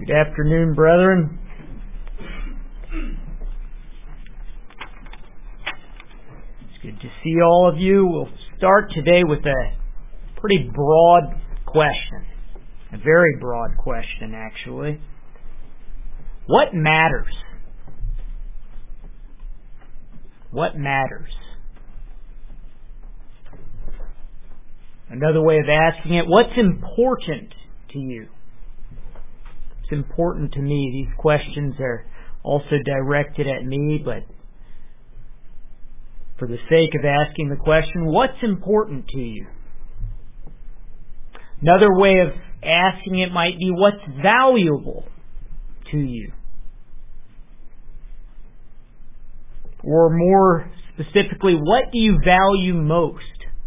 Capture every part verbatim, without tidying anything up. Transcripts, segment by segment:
Good afternoon, brethren. It's good to see all of you. We'll start today with a pretty broad question. A very broad question, actually. What matters? What matters? Another way of asking it, what's important to you? It's important to me. These questions are also directed at me, but for the sake of asking the question, what's important to you? Another way of asking it might be, what's valuable to you? Or more specifically, what do you value most?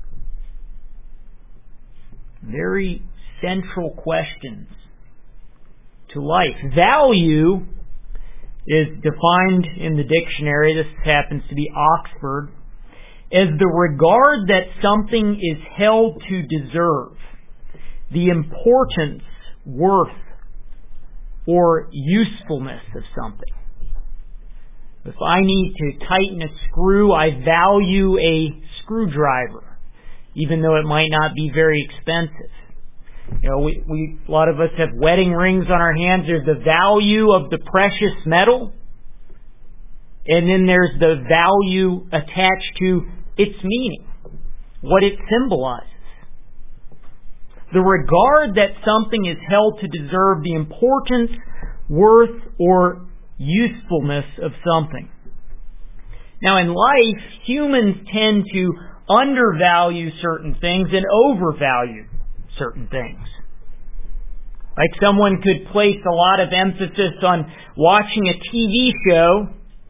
Very central questions to life. Value is defined in the dictionary, this happens to be Oxford, as the regard that something is held to deserve, the importance, worth, or usefulness of something. If I need to tighten a screw, I value a screwdriver, even though it might not be very expensive. You know, we, we a lot of us have wedding rings on our hands. There's the value of the precious metal, and then there's the value attached to its meaning, what it symbolizes. The regard that something is held to deserve, the importance, worth, or usefulness of something. Now, in life, humans tend to undervalue certain things and overvalue certain things. Like someone could place a lot of emphasis on watching a T V show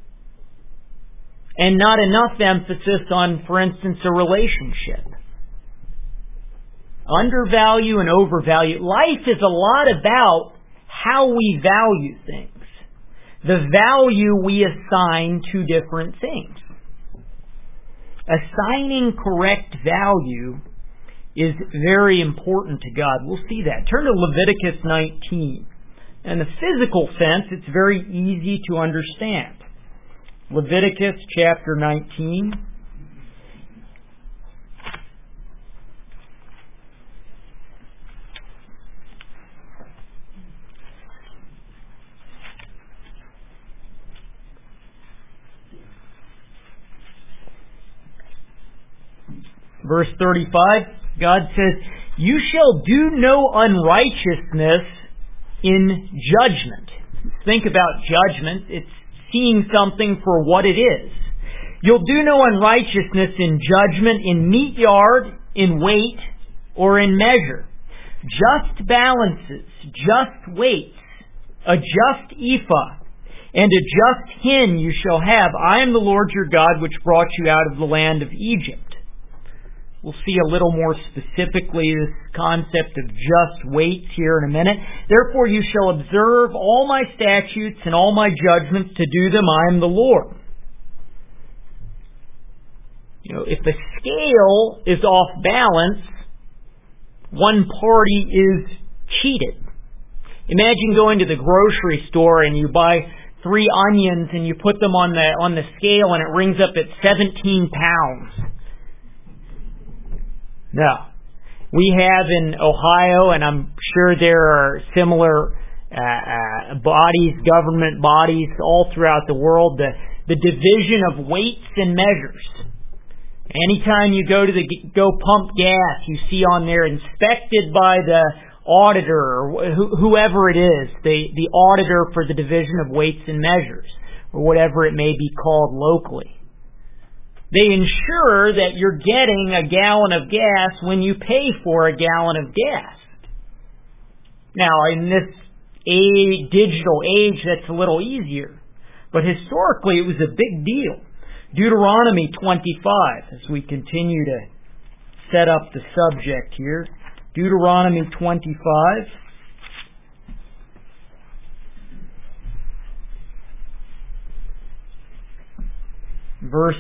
and not enough emphasis on, for instance, a relationship. Undervalue and overvalue. Life is a lot about how we value things. The value we assign to different things. Assigning correct value is very important to God. We'll see that. Turn to Leviticus nineteen. In the physical sense, it's very easy to understand. Leviticus chapter nineteen. Verse thirty-five. God says, "You shall do no unrighteousness in judgment." Think about judgment. It's seeing something for what it is. You'll do no unrighteousness in judgment, in meat yard, in weight, or in measure. Just balances, just weights, a just ephah, and a just hin you shall have. I am the Lord your God, which brought you out of the land of Egypt. We'll see a little more specifically this concept of just weights here in a minute. Therefore you shall observe all my statutes and all my judgments to do them. I am the Lord. You know, if the scale is off balance, one party is cheated. Imagine going to the grocery store and you buy three onions and you put them on the on the scale and it rings up at seventeen pounds. No. We have in Ohio, and I'm sure there are similar uh, uh, bodies, government bodies all throughout the world, the, the division of weights and measures. Anytime you go to the go pump gas, you see on there inspected by the auditor or wh- whoever it is, the, the auditor for the division of weights and measures, or whatever it may be called locally. They ensure that you're getting a gallon of gas when you pay for a gallon of gas. Now, in this age, digital age, that's a little easier. But historically, it was a big deal. Deuteronomy twenty-five, as we continue to set up the subject here. Deuteronomy twenty-five. Verse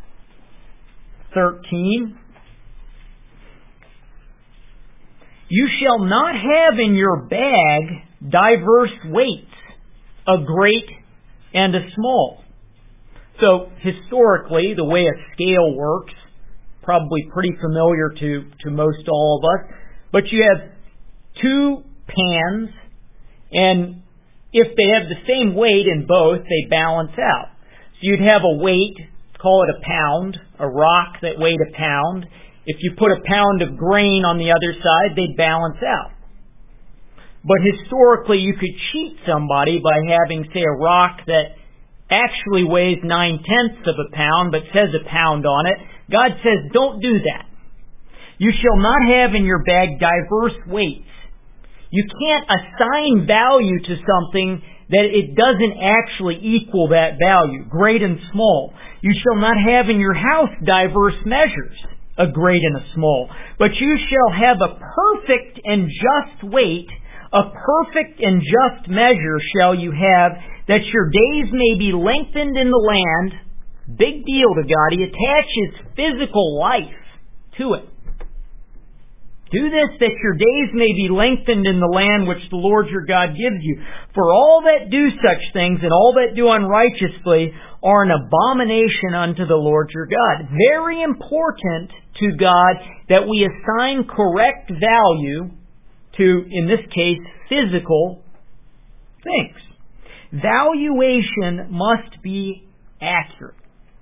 thirteen. You shall not have in your bag diverse weights, a great and a small. So historically, the way a scale works, probably pretty familiar to, to most all of us, but you have two pans, and if they have the same weight in both, they balance out. So you'd have a weight, call it a pound, a rock that weighed a pound. If you put a pound of grain on the other side, they'd balance out. But historically, you could cheat somebody by having, say, a rock that actually weighs nine-tenths of a pound, but says a pound on it. God says, don't do that. You shall not have in your bag diverse weights. You can't assign value to something that it doesn't actually equal that value, great and small. You shall not have in your house diverse measures, a great and a small. But you shall have a perfect and just weight, a perfect and just measure shall you have, that your days may be lengthened in the land. Big deal to God. He attaches physical life to it. Do this that your days may be lengthened in the land which the Lord your God gives you. For all that do such things and all that do unrighteously are an abomination unto the Lord your God. Very important to God that we assign correct value to, in this case, physical things. Valuation must be accurate.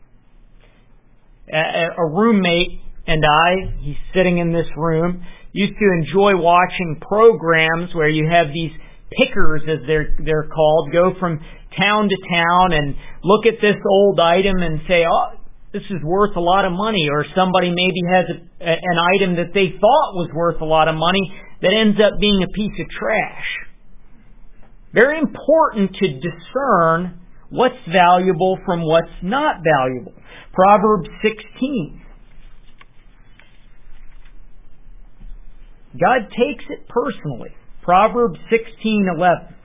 A, a roommate and I, he's sitting in this room, used to enjoy watching programs where you have these pickers, as they're they're called, go from town to town and look at this old item and say, oh, this is worth a lot of money. Or somebody maybe has a, a, an item that they thought was worth a lot of money that ends up being a piece of trash. Very important to discern what's valuable from what's not valuable. Proverbs sixteen. God takes it personally. Proverbs sixteen eleven.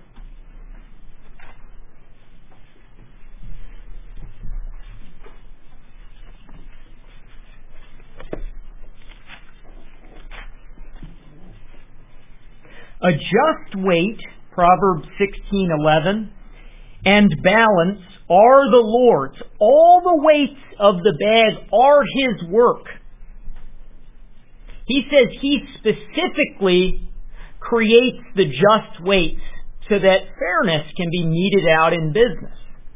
A just weight, Proverbs sixteen eleven, and balance are the Lord's. All the weights of the bag are His work. He says He specifically creates the just weights so that fairness can be meted out in business.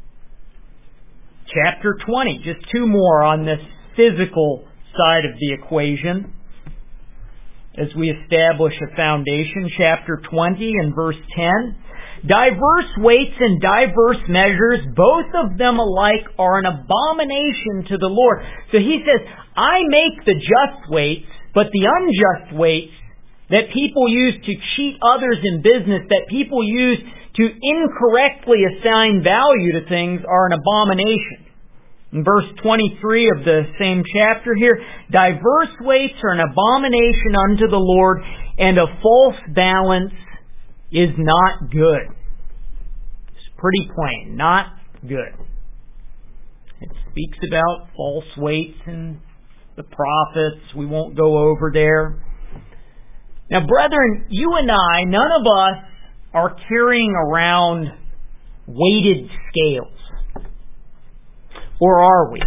Chapter twenty, just two more on this physical side of the equation as we establish a foundation. Chapter twenty and verse ten. Diverse weights and diverse measures, both of them alike, are an abomination to the Lord. So He says, I make the just weights, but the unjust weights that people use to cheat others in business, that people use to incorrectly assign value to things, are an abomination. In verse twenty-three of the same chapter here, diverse weights are an abomination unto the Lord, and a false balance is not good. It's pretty plain, not good. It speaks about false weights and the prophets. We won't go over there. Now, brethren, you and I, none of us are carrying around weighted scales. Or are we?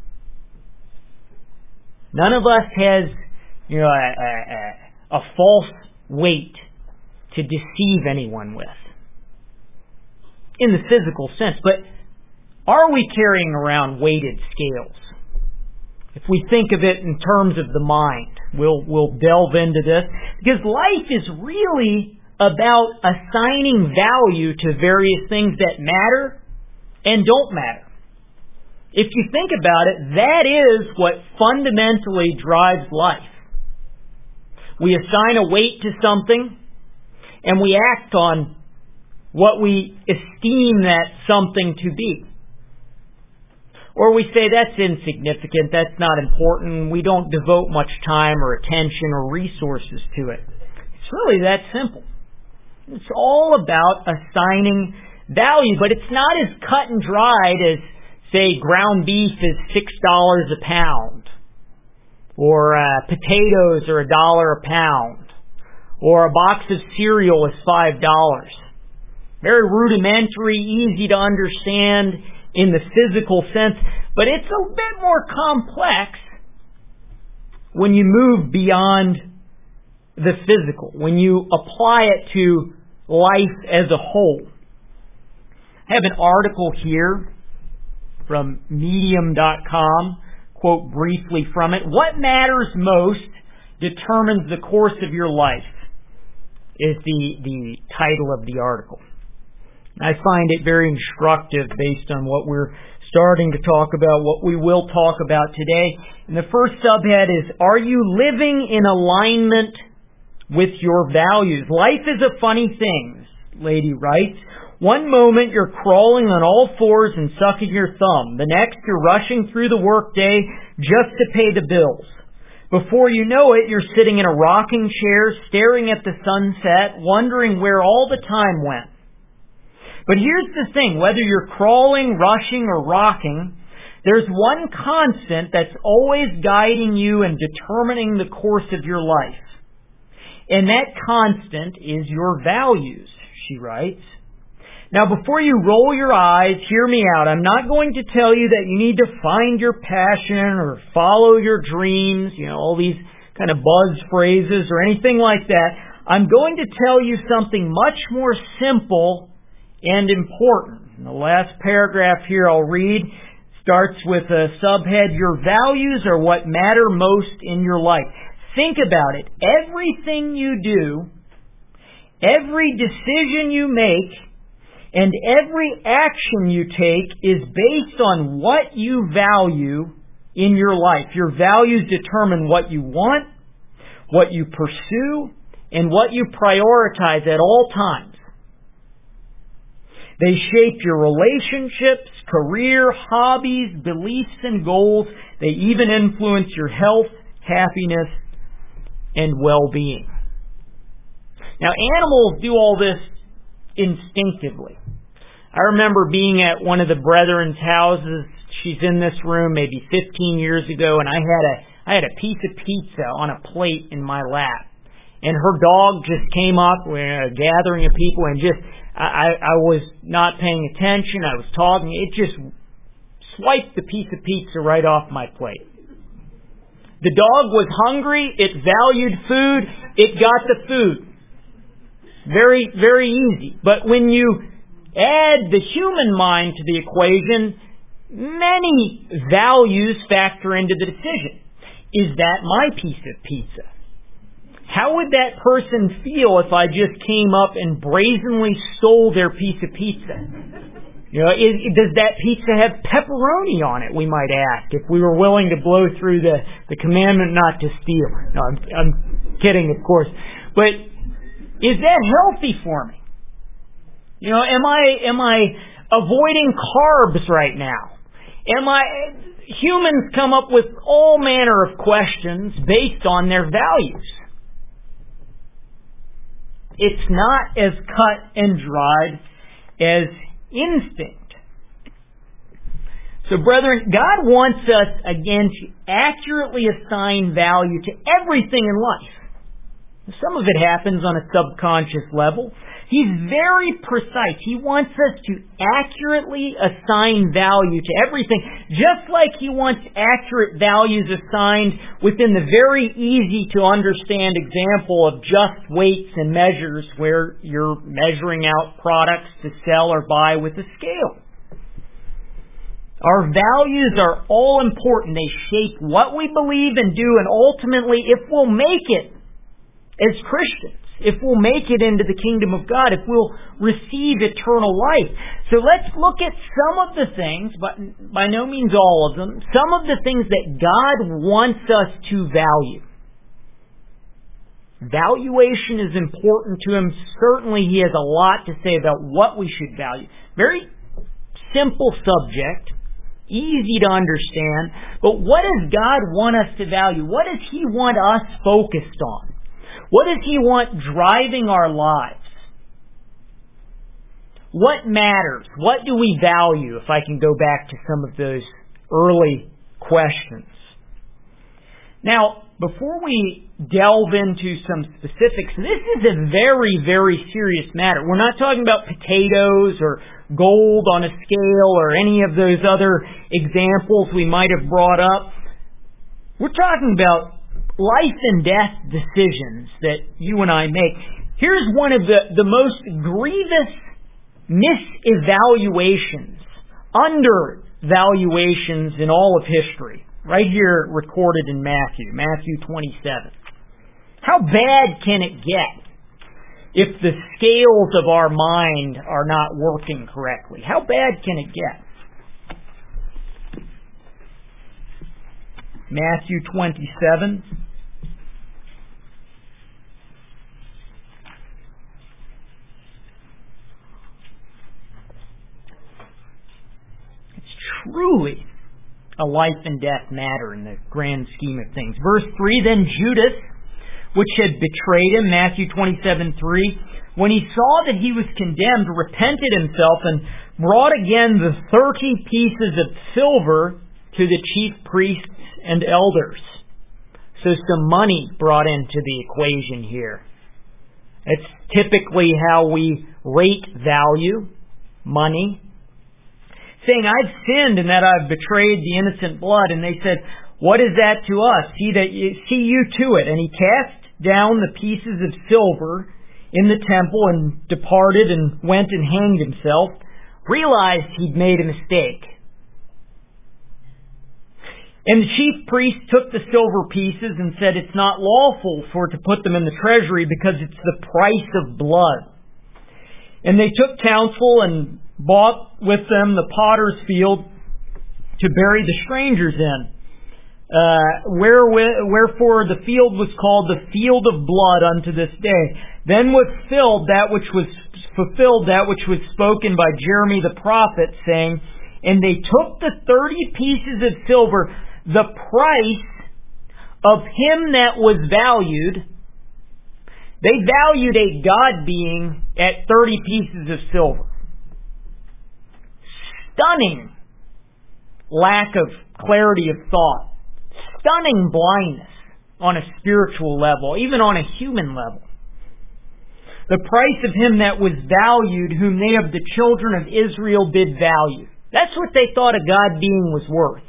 None of us has, you know, a, a, a false weight to deceive anyone with, in the physical sense. But are we carrying around weighted scales? If we think of it in terms of the mind, we'll we'll delve into this, because life is really about assigning value to various things that matter and don't matter. If you think about it, that is what fundamentally drives life. We assign a weight to something, and we act on what we esteem that something to be. Or we say, that's insignificant, that's not important, we don't devote much time or attention or resources to it. It's really that simple. It's all about assigning value, but it's not as cut and dried as, say, ground beef is six dollars a pound, or uh, potatoes are a dollar a pound, or a box of cereal is five dollars. Very rudimentary, easy to understand in the physical sense, but it's a bit more complex when you move beyond the physical, when you apply it to life as a whole. I have an article here from medium dot com, quote briefly from it. What matters most determines the course of your life is the, the title of the article. I find it very instructive based on what we're starting to talk about, what we will talk about today. And the first subhead is, are you living in alignment with your values? Life is a funny thing, this lady writes. One moment you're crawling on all fours and sucking your thumb. The next you're rushing through the workday just to pay the bills. Before you know it, you're sitting in a rocking chair, staring at the sunset, wondering where all the time went. But here's the thing, whether you're crawling, rushing, or rocking, there's one constant that's always guiding you and determining the course of your life. And that constant is your values, she writes. Now, before you roll your eyes, hear me out. I'm not going to tell you that you need to find your passion or follow your dreams, you know, all these kind of buzz phrases or anything like that. I'm going to tell you something much more simple and important. And the last paragraph here I'll read starts with a subhead, your values are what matter most in your life. Think about it. Everything you do, every decision you make, and every action you take is based on what you value in your life. Your values determine what you want, what you pursue, and what you prioritize at all times. They shape your relationships, career, hobbies, beliefs, and goals. They even influence your health, happiness, and well-being. Now, animals do all this instinctively. I remember being at one of the brethren's houses. She's in this room maybe fifteen years ago, and I had a I had a piece of pizza on a plate in my lap. And her dog just came up, we were a gathering of people, and just I, I was not paying attention. I was talking. It just swiped the piece of pizza right off my plate. The dog was hungry. It valued food. It got the food. Very, very easy. But when you add the human mind to the equation, many values factor into the decision. Is that my piece of pizza? How would that person feel if I just came up and brazenly stole their piece of pizza? You know, is, does that pizza have pepperoni on it, we might ask, if we were willing to blow through the, the commandment not to steal. No, I'm, I'm kidding, of course. But is that healthy for me? You know, am I am I avoiding carbs right now? Am I humans come up with all manner of questions based on their values. It's not as cut and dried as instinct. So, brethren, God wants us, again, to accurately assign value to everything in life. Some of it happens on a subconscious level. He's very precise. He wants us to accurately assign value to everything, just like He wants accurate values assigned within the very easy-to-understand example of just weights and measures where you're measuring out products to sell or buy with a scale. Our values are all important. They shape what we believe and do, and ultimately, if we'll make it as Christians, if we'll make it into the kingdom of God, if we'll receive eternal life. So let's look at some of the things, but by no means all of them, some of the things that God wants us to value. Valuation is important to Him. Certainly He has a lot to say about what we should value. Very simple subject, easy to understand, but what does God want us to value? What does He want us focused on? What does He want driving our lives? What matters? What do we value? If I can go back to some of those early questions. Now, before we delve into some specifics, this is a very, very serious matter. We're not talking about potatoes or gold on a scale or any of those other examples we might have brought up. We're talking about life and death decisions that you and I make. Here's one of the, the most grievous misevaluations, undervaluations in all of history. Right here recorded in Matthew, Matthew twenty-seven. How bad can it get if the scales of our mind are not working correctly? How bad can it get? Matthew twenty-seven. It's truly a life and death matter in the grand scheme of things. Verse three, then Judas, which had betrayed him, Matthew twenty-seven three, when he saw that he was condemned, repented himself and brought again the thirty pieces of silver to the chief priests and elders. So some money brought into the equation here. It's typically how we rate value, money. Saying, I've sinned in that I've betrayed the innocent blood. And they said, what is that to us? See that you, see you to it. And he cast down the pieces of silver in the temple and departed and went and hanged himself. Realized he'd made a mistake. And the chief priest took the silver pieces and said, it's not lawful for to put them in the treasury because it's the price of blood. And they took counsel and bought with them the potter's field to bury the strangers in. Uh, where, wherefore the field was called the field of blood unto this day. Then was filled that which was fulfilled that which was spoken by Jeremy the prophet, saying, and they took the thirty pieces of silver, the price of him that was valued. They valued a God being at thirty pieces of silver. Stunning lack of clarity of thought. Stunning blindness on a spiritual level, even on a human level. The price of him that was valued, whom they of the children of Israel did value. That's what they thought a God being was worth.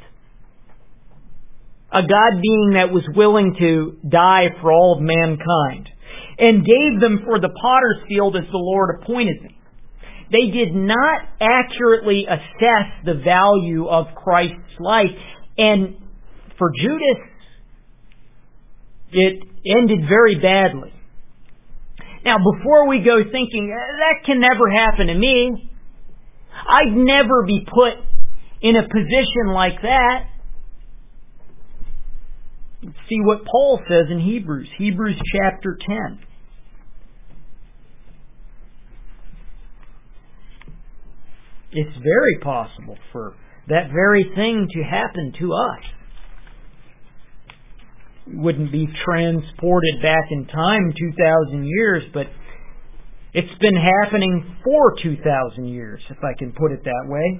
A God being that was willing to die for all of mankind. And gave them for the potter's field as the Lord appointed me. They did not accurately assess the value of Christ's life. And for Judas, it ended very badly. Now, before we go thinking, that can never happen to me, I'd never be put in a position like that. Let's see what Paul says in Hebrews, Hebrews chapter ten. It's very possible for that very thing to happen to us. Wouldn't be transported back in time two thousand years, but it's been happening for two thousand years, if I can put it that way.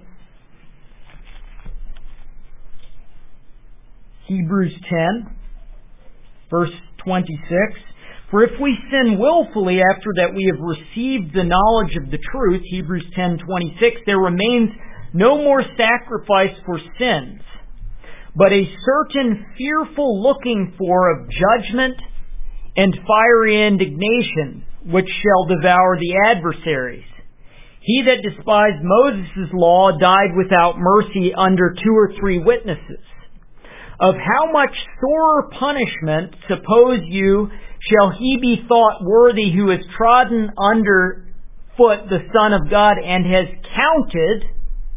Hebrews ten, verse twenty-six. For if we sin willfully after that we have received the knowledge of the truth, Hebrews ten twenty-six, there remains no more sacrifice for sins, but a certain fearful looking for of judgment and fiery indignation, which shall devour the adversaries. He that despised Moses' law died without mercy under two or three witnesses. Of how much sorer punishment, suppose you, shall he be thought worthy who has trodden under foot the Son of God and has counted,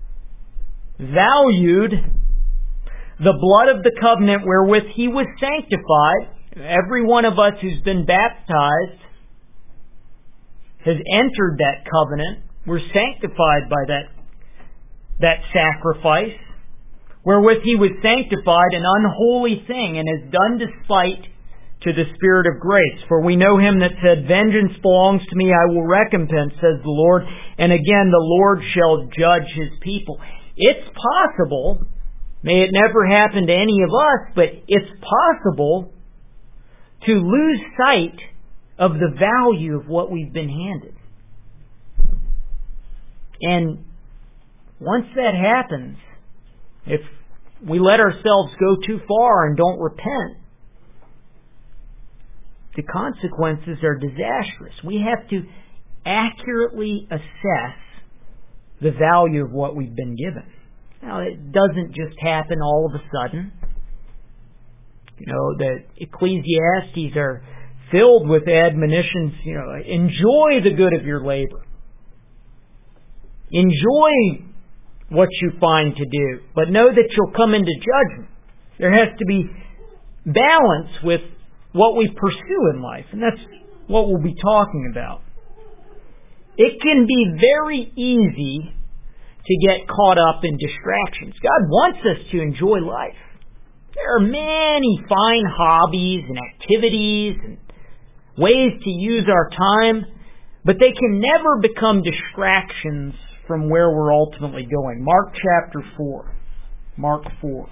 valued, the blood of the covenant wherewith he was sanctified. Every one of us who's been baptized has entered that covenant. We're sanctified by that, that sacrifice, wherewith he was sanctified, an unholy thing, and has done despite to the Spirit of grace. For we know him that said, vengeance belongs to me, I will recompense, says the Lord. And again, the Lord shall judge his people. It's possible, may it never happen to any of us, but it's possible to lose sight of the value of what we've been handed. And once that happens, if we let ourselves go too far and don't repent, the consequences are disastrous. We have to accurately assess the value of what we've been given. Now, it doesn't just happen all of a sudden. You know, the Ecclesiastes are filled with admonitions, you know, enjoy the good of your labor. Enjoy what you find to do, but know that you'll come into judgment. There has to be balance with what we pursue in life, and that's what we'll be talking about. It can be very easy to get caught up in distractions. God wants us to enjoy life. There are many fine hobbies and activities and ways to use our time, but they can never become distractions from where we're ultimately going. Mark chapter four. Mark four.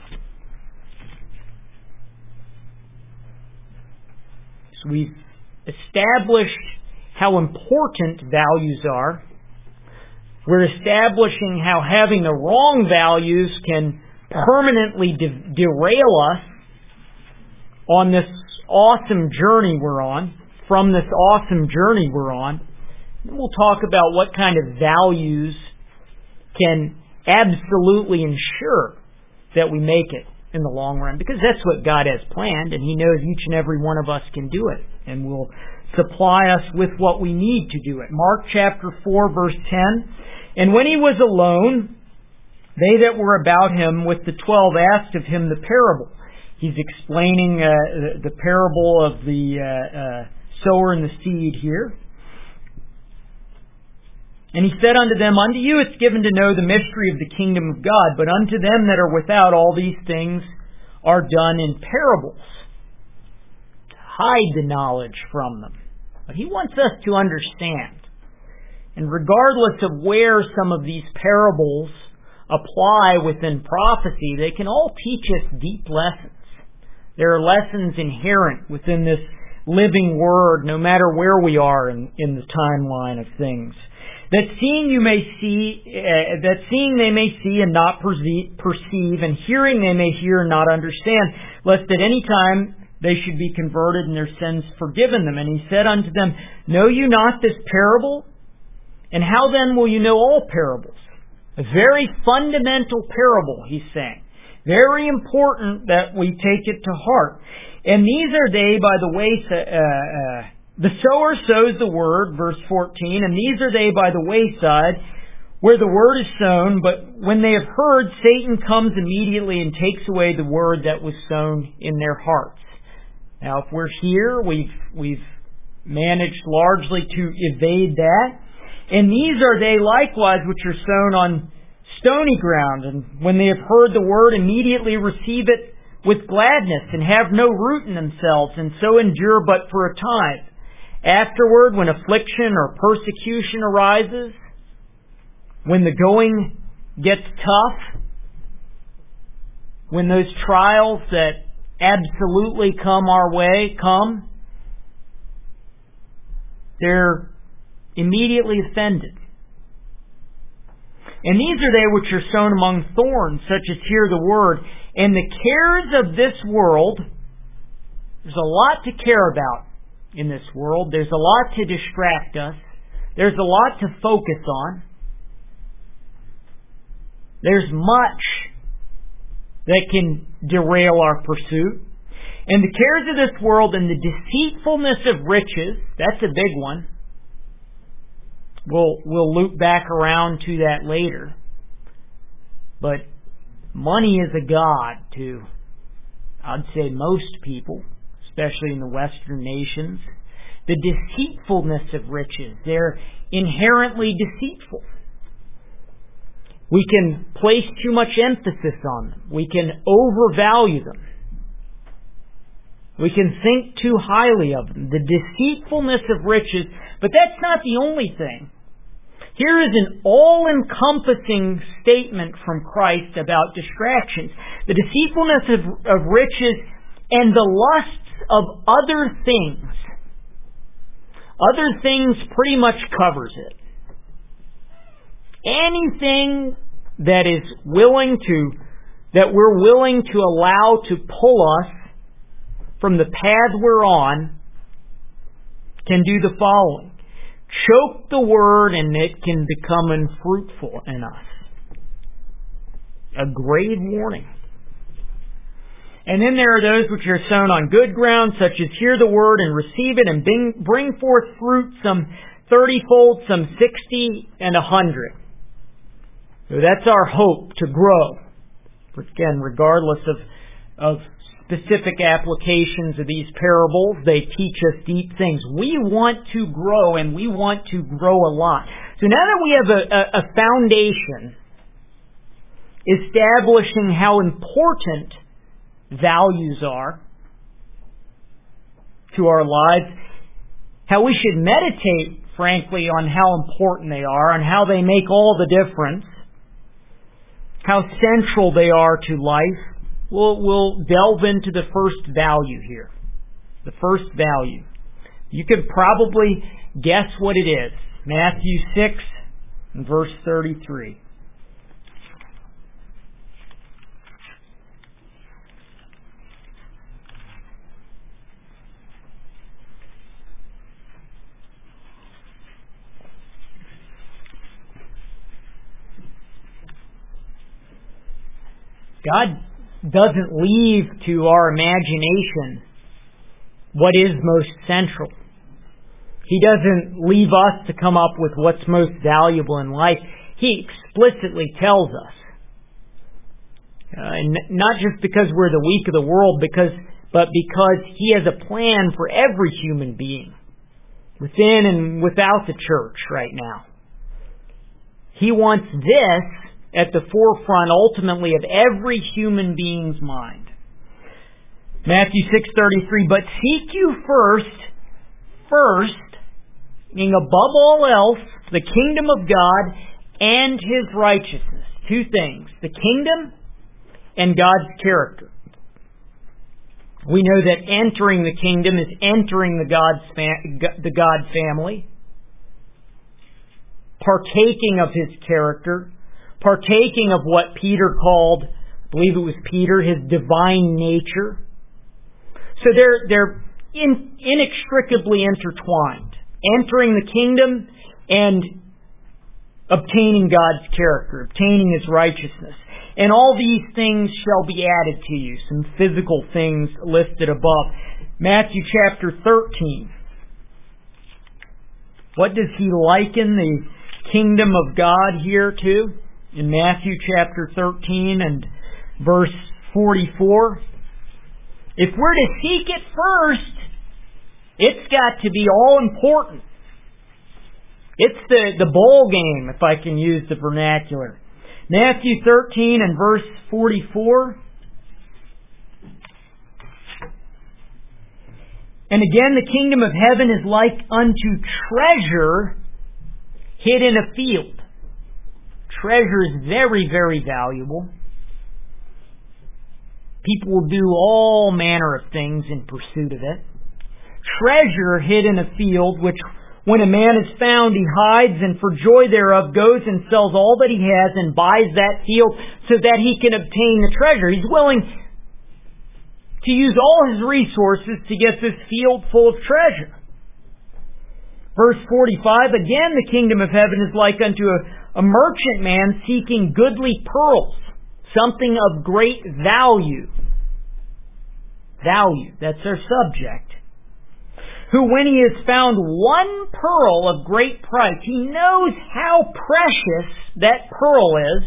So we've established how important values are. We're establishing how having the wrong values can permanently de- derail us on this awesome journey we're on, from this awesome journey we're on. And we'll talk about what kind of values can absolutely ensure that we make it in the long run, because that's what God has planned, and He knows each and every one of us can do it, and will supply us with what we need to do it. Mark chapter four, verse ten. And when He was alone, they that were about Him with the twelve asked of Him the parable. He's explaining uh, the parable of the uh, uh, sower and the seed here. And He said unto them, unto you it's given to know the mystery of the kingdom of God, but unto them that are without all these things are done in parables. Hide the knowledge from them. But He wants us to understand. And regardless of where some of these parables apply within prophecy, they can all teach us deep lessons. There are lessons inherent within this living Word, no matter where we are in, in the timeline of things. That seeing you may see, uh, that seeing they may see and not perceive, perceive, and hearing they may hear and not understand, lest at any time they should be converted and their sins forgiven them. And He said unto them, know you not this parable? And how then will you know all parables? A very fundamental parable, He's saying. Very important that we take it to heart. And these are they by the wayside. Uh, uh, the sower sows the word, verse fourteen, and these are they by the wayside where the word is sown, but when they have heard, Satan comes immediately and takes away the word that was sown in their hearts. Now, if we're here, we've we've managed largely to evade that. And these are they likewise which are sown on stony ground, and when they have heard the word, immediately receive it with gladness, and have no root in themselves, and so endure but for a time. Afterward, when affliction or persecution arises, when the going gets tough, when those trials that absolutely come our way come, they're immediately offended. And these are they which are sown among thorns, such as hear the word, and the cares of this world. There's a lot to care about in this world. There's a lot to distract us. There's a lot to focus on. There's much that can derail our pursuit. And the cares of this world and the deceitfulness of riches, that's a big one. We'll, we'll loop back around to that later. But money is a god to, I'd say, most people, especially in the Western nations. The deceitfulness of riches, they're inherently deceitful. We can place too much emphasis on them. We can overvalue them. We can think too highly of them. The deceitfulness of riches, but that's not the only thing. Here is an all-encompassing statement from Christ about distractions. The deceitfulness of, of riches and the lusts of other things. Other things pretty much covers it. Anything that is willing to, that we're willing to allow to pull us from the path we're on can do the following. Choke the word and it can become unfruitful in us. A grave warning. And then there are those which are sown on good ground, such as hear the word and receive it and bring, bring forth fruit, some thirty-fold, some sixty, and a hundred. So that's our hope, to grow. Again, regardless of, of specific applications of these parables, they teach us deep things. We want to grow, and we want to grow a lot. So now that we have a, a, a foundation establishing how important values are to our lives, how we should meditate, frankly, on how important they are and how they make all the difference, how central they are to life, we'll, we'll delve into the first value here. The first value. You could probably guess what it is. Matthew six and verse thirty-three. God doesn't leave to our imagination what is most central. He doesn't leave us to come up with what's most valuable in life. He explicitly tells us. Uh, and not just because we're the weak of the world, because but because He has a plan for every human being, within and without the church right now. He wants this at the forefront, ultimately, of every human being's mind. Matthew six thirty-three, but seek you first, first, meaning above all else, the kingdom of God and His righteousness. Two things, the kingdom and God's character. We know that entering the kingdom is entering the God's fam- the God family, partaking of His character, partaking of what Peter called, I believe it was Peter, His divine nature. So they're they're in, inextricably intertwined. Entering the kingdom and obtaining God's character, obtaining His righteousness. And all these things shall be added to you. Some physical things listed above. Matthew chapter thirteen. What does He liken the kingdom of God here to? In Matthew chapter thirteen and verse forty-four. If we're to seek it first, it's got to be all important. It's the, the bowl game, if I can use the vernacular. Matthew thirteen and verse forty-four. And again, the kingdom of heaven is like unto treasure hid in a field. Treasure is very, very valuable. People will do all manner of things in pursuit of it. Treasure hid in a field, which when a man is found, he hides, and for joy thereof goes and sells all that he has and buys that field so that he can obtain the treasure. He's willing to use all his resources to get this field full of treasure. Verse forty-five, again, the kingdom of heaven is like unto a, a merchant man seeking goodly pearls, something of great value. Value, that's our subject. Who, when he has found one pearl of great price, he knows how precious that pearl is,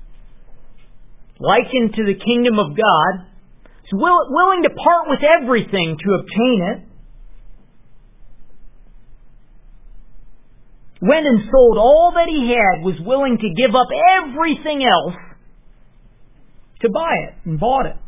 likened to the kingdom of God, is will, willing to part with everything to obtain it. Went and sold all that he had, was willing to give up everything else to buy it, and bought it.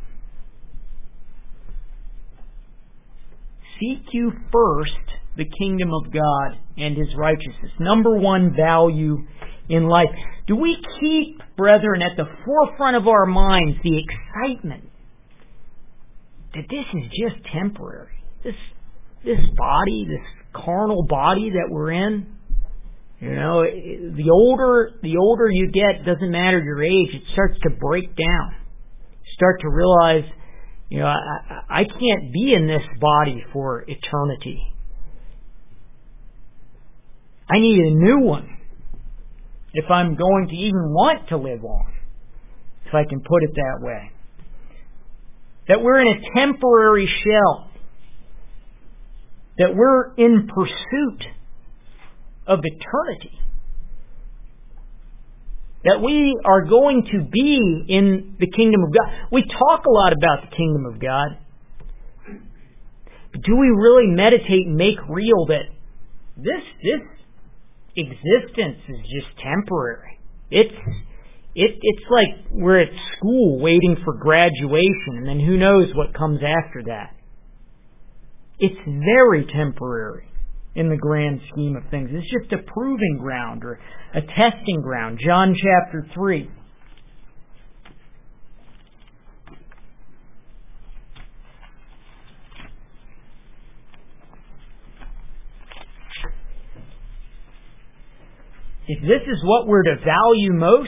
Seek you first the kingdom of God and His righteousness. Number one value in life. Do we keep, brethren, at the forefront of our minds the excitement that this is just temporary. This this body, this carnal body that we're in, you know, the older the older you get, doesn't matter your age, it starts to break down. You start to realize, you know, I, I can't be in this body for eternity. I need a new one if I'm going to even want to live on, if I can put it that way. That we're in a temporary shell. That we're in pursuit of eternity. That we are going to be in the kingdom of God. We talk a lot about the kingdom of God. But do we really meditate and make real that this this existence is just temporary? It's it it's like we're at school waiting for graduation, and then who knows what comes after that. It's very temporary in the grand scheme of things. It's just a proving ground or a testing ground. John chapter three. If this is what we're to value most,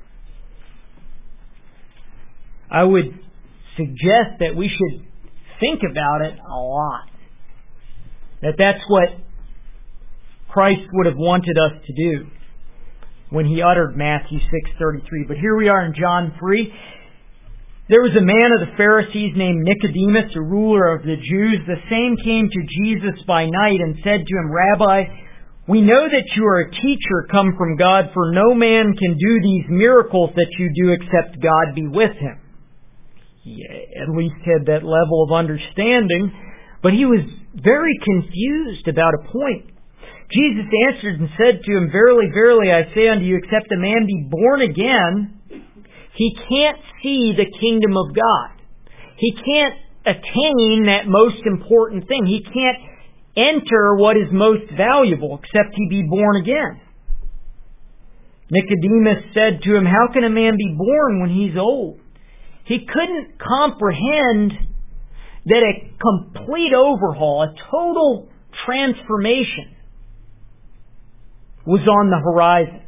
I would suggest that we should think about it a lot. That that's what Christ would have wanted us to do when He uttered Matthew six thirty-three. But here we are in John three. There was a man of the Pharisees named Nicodemus, a ruler of the Jews. The same came to Jesus by night and said to Him, Rabbi, we know that you are a teacher come from God, for no man can do these miracles that you do except God be with him. He at least had that level of understanding, but he was very confused about a point. Jesus answered and said to him, Verily, verily, I say unto you, except a man be born again, he can't see the kingdom of God. He can't attain that most important thing. He can't enter what is most valuable except he be born again. Nicodemus said to him, How can a man be born when he's old? He couldn't comprehend that a complete overhaul, a total transformation was on the horizon.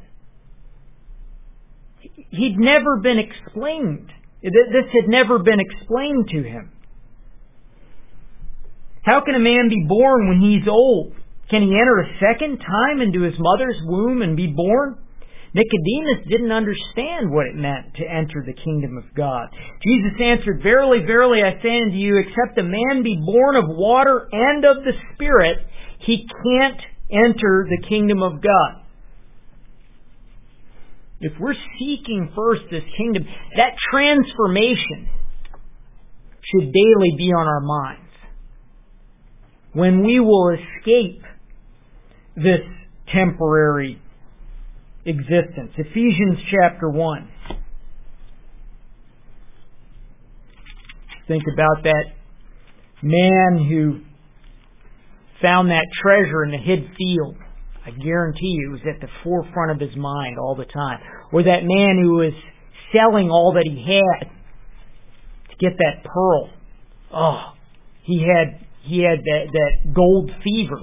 He'd never been explained. This had never been explained to him. How can a man be born when he's old? Can he enter a second time into his mother's womb and be born? Nicodemus didn't understand what it meant to enter the kingdom of God. Jesus answered, Verily, verily, I say unto you, except a man be born of water and of the Spirit, he can't enter the kingdom of God. If we're seeking first this kingdom, that transformation should daily be on our minds. When we will escape this temporary existence. Ephesians chapter one. Think about that man who found that treasure in the hid field. I guarantee you it was at the forefront of his mind all the time. Or that man who was selling all that he had to get that pearl. Oh, he had he had that, that gold fever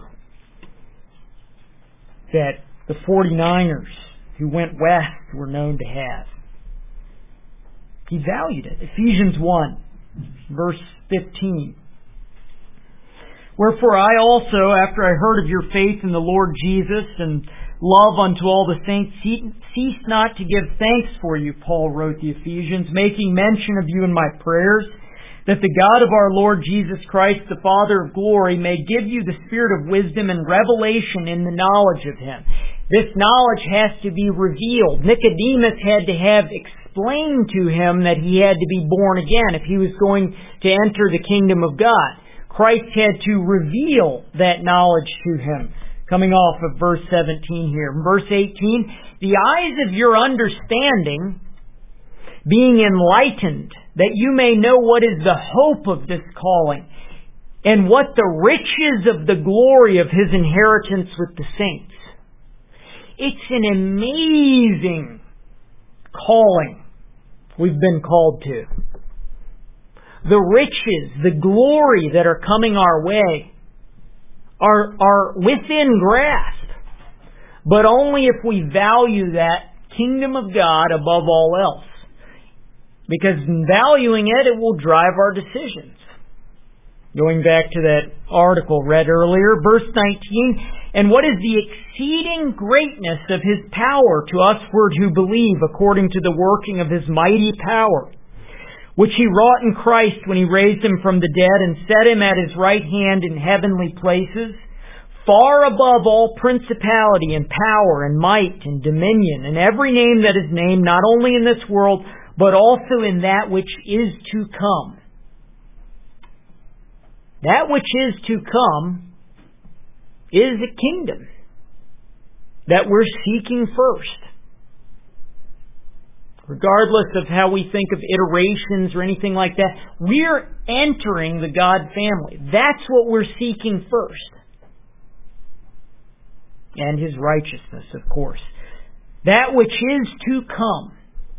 that the forty-niners who went west were known to have. He valued it. Ephesians one, verse fifteen. Wherefore I also, after I heard of your faith in the Lord Jesus and love unto all the saints, cease not to give thanks for you, Paul wrote the Ephesians, making mention of you in my prayers, that the God of our Lord Jesus Christ, the Father of glory, may give you the spirit of wisdom and revelation in the knowledge of Him. This knowledge has to be revealed. Nicodemus had to have explained to him that he had to be born again if he was going to enter the kingdom of God. Christ had to reveal that knowledge to him. Coming off of verse seventeen here. Verse eighteen, the eyes of your understanding being enlightened, that you may know what is the hope of this calling, and what the riches of the glory of His inheritance with the saints. It's an amazing calling we've been called to. the riches, the glory that are coming our way are, are within grasp, but only if we value that kingdom of God above all else. Because in valuing it, it will drive our decisions. Going back to that article read earlier, verse nineteen, and what is the exceeding greatness of His power to usward who believe, according to the working of His mighty power, which He wrought in Christ when He raised Him from the dead and set Him at His right hand in heavenly places, far above all principality and power and might and dominion and every name that is named, not only in this world, but also in that which is to come. That which is to come is a kingdom that we're seeking first. Regardless of how we think of iterations or anything like that, we're entering the God family. That's what we're seeking first. And His righteousness, of course. That which is to come.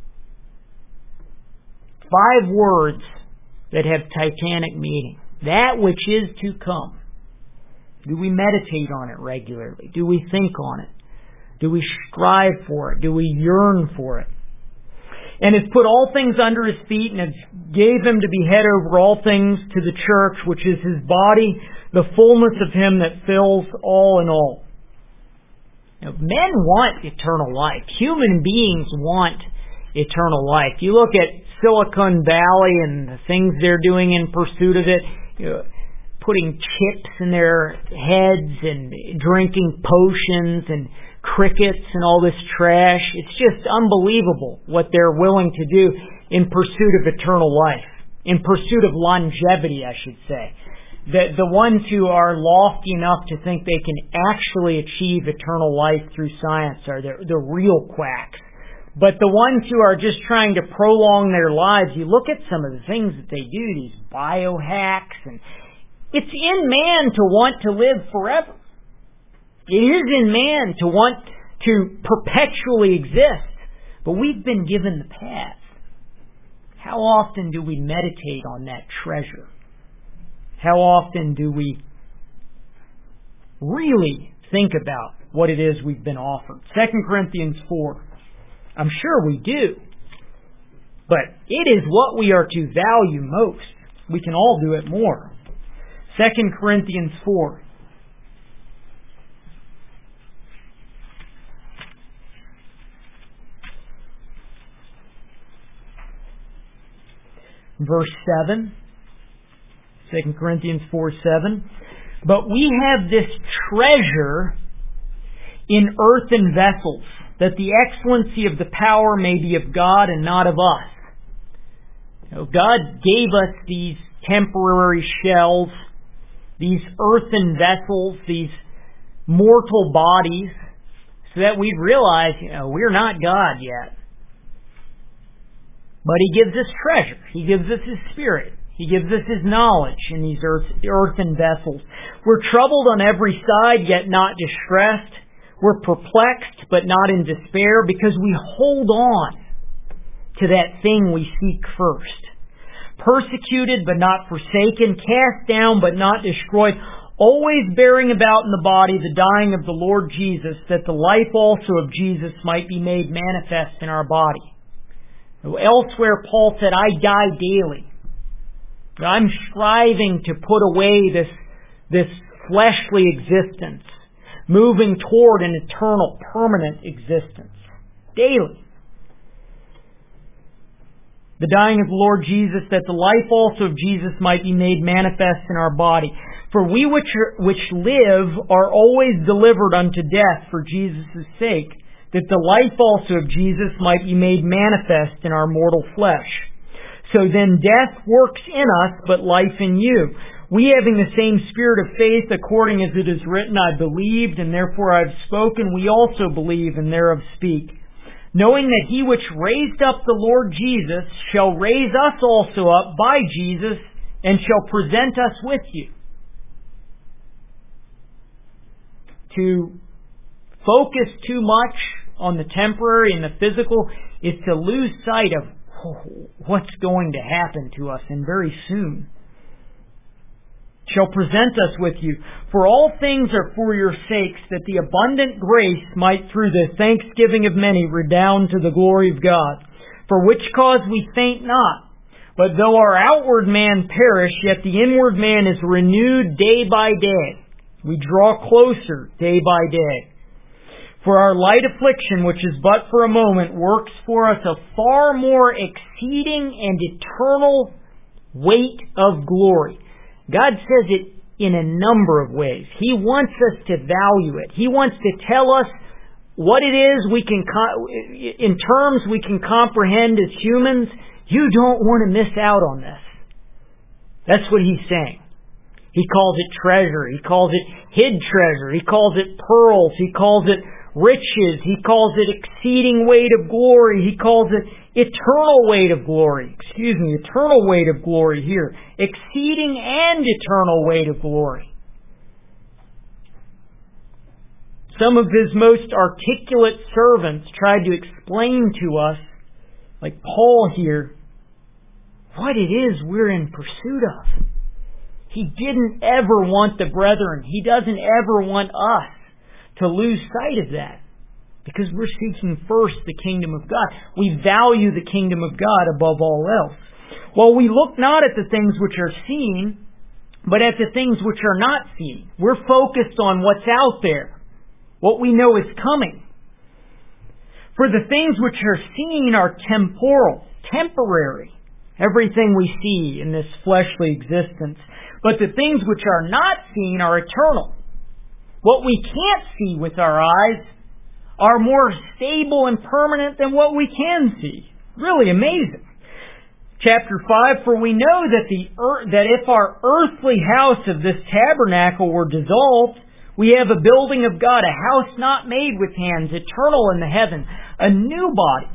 Five words that have titanic meaning. That which is to come. Do we meditate on it regularly? Do we think on it? Do we strive for it? Do we yearn for it? And has put all things under His feet, and has gave Him to be head over all things to the church, which is His body, the fullness of Him that fills all in all. Now, men want eternal life. Human beings want eternal life. You look at Silicon Valley and the things they're doing in pursuit of it, you know, putting chips in their heads and drinking potions and crickets and all this trash. It's just unbelievable what they're willing to do in pursuit of eternal life, in pursuit of longevity, I should say. The, the ones who are lofty enough to think they can actually achieve eternal life through science are the, the real quacks. But the ones who are just trying to prolong their lives, you look at some of the things that they do, these biohacks, and it's in man to want to live forever. It is in man to want to perpetually exist. But we've been given the path. How often do we meditate on that treasure? How often do we really think about what it is we've been offered? Second Corinthians four. I'm sure we do. But it is what we are to value most. We can all do it more. Second Corinthians four. Verse seven. Second Corinthians four seven. But we have this treasure in earthen vessels, that the excellency of the power may be of God and not of us. You know, God gave us these temporary shells, these earthen vessels, these mortal bodies, so that we realize, you know, we're not God yet. But He gives us treasure. He gives us His Spirit. He gives us His knowledge in these earth, earthen vessels. We're troubled on every side, yet not distressed. We're perplexed, but not in despair, because we hold on to that thing we seek first. Persecuted, but not forsaken. Cast down, but not destroyed. Always bearing about in the body the dying of the Lord Jesus, that the life also of Jesus might be made manifest in our body. Elsewhere, Paul said, I die daily. I'm striving to put away this, this fleshly existence, moving toward an eternal, permanent existence. Daily. The dying of the Lord Jesus, that the life also of Jesus might be made manifest in our body. For we which, are, which live are always delivered unto death for Jesus' sake, that the life also of Jesus might be made manifest in our mortal flesh. So then death works in us, but life in you. We, having the same spirit of faith, according as it is written, I believed, and therefore I have spoken, we also believe, and thereof speak. Knowing that He which raised up the Lord Jesus shall raise us also up by Jesus, and shall present us with you. To focus too much on the temporary and the physical is to lose sight of what's going to happen to us, and very soon. Shall present us with you. For all things are for your sakes, that the abundant grace might through the thanksgiving of many redound to the glory of God. For which cause we faint not. But though our outward man perish, yet the inward man is renewed day by day. We draw closer day by day. For our light affliction, which is but for a moment, works for us a far more exceeding and eternal weight of glory. God says it in a number of ways. He wants us to value it. He wants to tell us what it is we can, in terms we can comprehend as humans. You don't want to miss out on this. That's what He's saying. He calls it treasure. He calls it hid treasure. He calls it pearls. He calls it riches. He calls it exceeding weight of glory. He calls it eternal weight of glory. Excuse me, eternal weight of glory here. Exceeding and eternal weight of glory. Some of His most articulate servants tried to explain to us, like Paul here, what it is we're in pursuit of. He didn't ever want the brethren, He doesn't ever want us to lose sight of that. Because we're seeking first the kingdom of God. We value the kingdom of God above all else. Well, we look not at the things which are seen, but at the things which are not seen. We're focused on what's out there, what we know is coming. For the things which are seen are temporal, temporary. Everything we see in this fleshly existence. But the things which are not seen are eternal. What we can't see with our eyes are more stable and permanent than what we can see. Really amazing. Chapter five, for we know that the earth, that if our earthly house of this tabernacle were dissolved, we have a building of God, a house not made with hands, eternal in the heaven, a new body.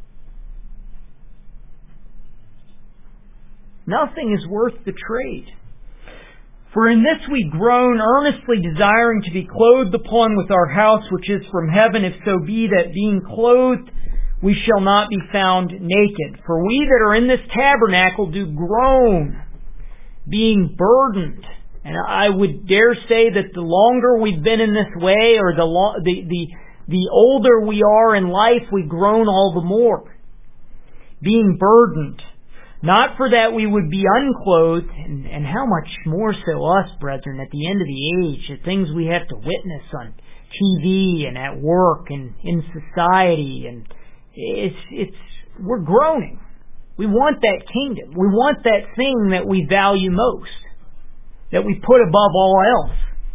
Nothing is worth the trade. For in this we groan, earnestly desiring to be clothed upon with our house which is from heaven, if so be that being clothed we shall not be found naked. For we that are in this tabernacle do groan, being burdened. And I would dare say that the longer we've been in this way, or the lo- the, the the older we are in life, we groan all the more. Being burdened. Not for that we would be unclothed, and, and how much more so us, brethren, at the end of the age, the things we have to witness on T V and at work and in society, and it's it's we're groaning. We want that kingdom. We want that thing that we value most, that we put above all else.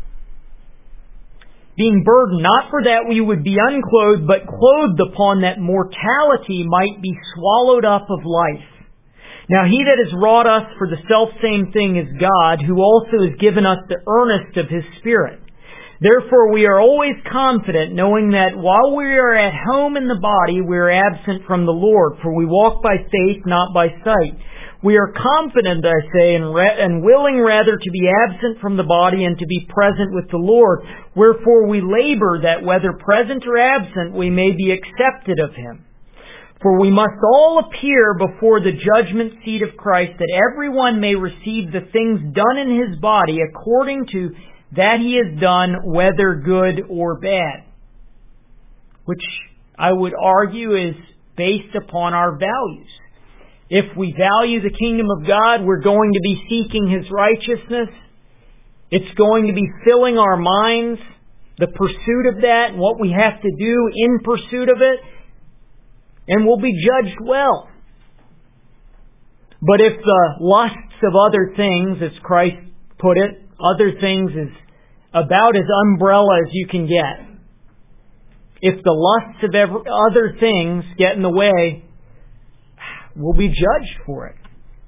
Being burdened, not for that we would be unclothed, but clothed upon that mortality might be swallowed up of life. Now He that has wrought us for the selfsame thing is God, who also has given us the earnest of His Spirit. Therefore we are always confident, knowing that while we are at home in the body, we are absent from the Lord. For we walk by faith, not by sight. We are confident, I say, and, re- and willing rather to be absent from the body and to be present with the Lord. Wherefore we labor that whether present or absent, we may be accepted of Him. For we must all appear before the judgment seat of Christ, that everyone may receive the things done in his body according to that he has done, whether good or bad. Which I would argue is based upon our values. If we value the kingdom of God, we're going to be seeking His righteousness. It's going to be filling our minds, the pursuit of that, and what we have to do in pursuit of it. And we'll be judged well. But if the lusts of other things, as Christ put it, other things is about as umbrella as you can get. If the lusts of every, other things get in the way, we'll be judged for it.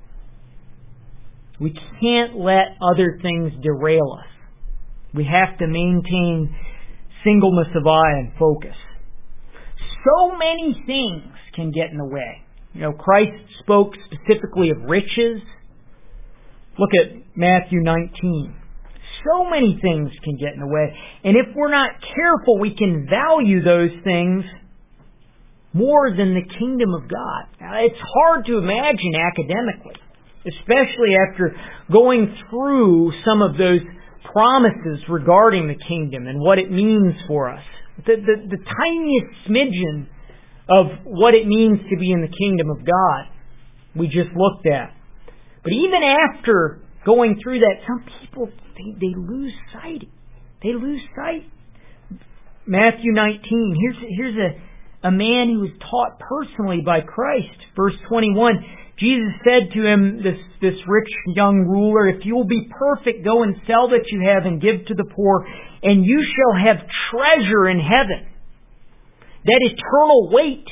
We can't let other things derail us. We have to maintain singleness of eye and focus. So many things can get in the way. You know, Christ spoke specifically of riches. Look at Matthew nineteen. So many things can get in the way. And if we're not careful, we can value those things more than the kingdom of God. Now, it's hard to imagine academically, especially after going through some of those promises regarding the kingdom and what it means for us. The, the, the tiniest smidgen of what it means to be in the kingdom of God we just looked at. But even after going through that, some people, they, they lose sight. They lose sight. Matthew nineteen, here's, here's a, a man who was taught personally by Christ. Verse twenty-one, Jesus said to him, this, this rich young ruler, if you will be perfect, go and sell that you have and give to the poor, and you shall have treasure in heaven. That eternal weight,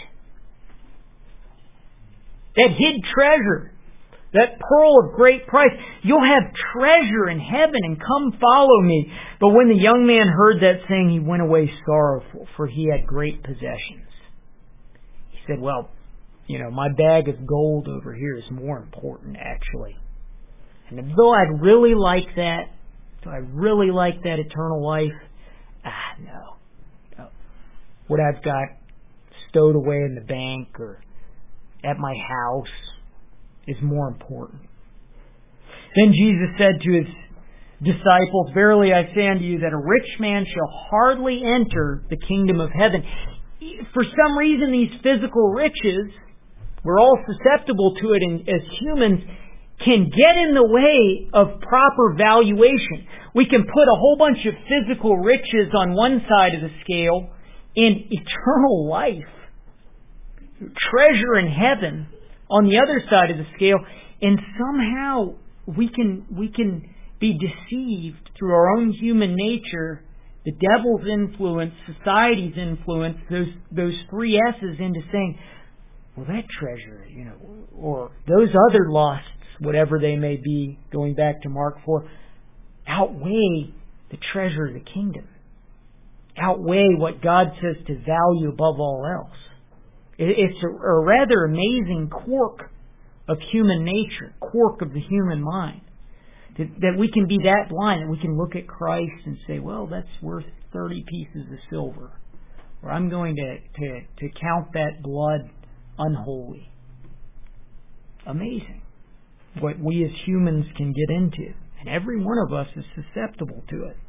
that hid treasure, that pearl of great price, you'll have treasure in heaven and come follow me. But when the young man heard that saying, he went away sorrowful, for he had great possessions. He said, well, you know, my bag of gold over here is more important, actually. And though I'd really like that, though I really like that eternal life, ah, no. no. What I've got stowed away in the bank or at my house is more important. Then Jesus said to his disciples, verily I say unto you that a rich man shall hardly enter the kingdom of heaven. For some reason, these physical riches, we're all susceptible to it and as humans, can get in the way of proper valuation. We can put a whole bunch of physical riches on one side of the scale and eternal life, treasure in heaven, on the other side of the scale, and somehow we can we can be deceived through our own human nature, the devil's influence, society's influence, those those three S's into saying, well, that treasure, you know, or those other lusts, whatever they may be, going back to Mark four, outweigh the treasure of the kingdom, outweigh what God says to value above all else. It's a, a rather amazing quirk of human nature, quirk of the human mind, that, that we can be that blind, that we can look at Christ and say, well, that's worth thirty pieces of silver, or I'm going to, to, to count that blood unholy. Amazing what we as humans can get into, and every one of us is susceptible to it.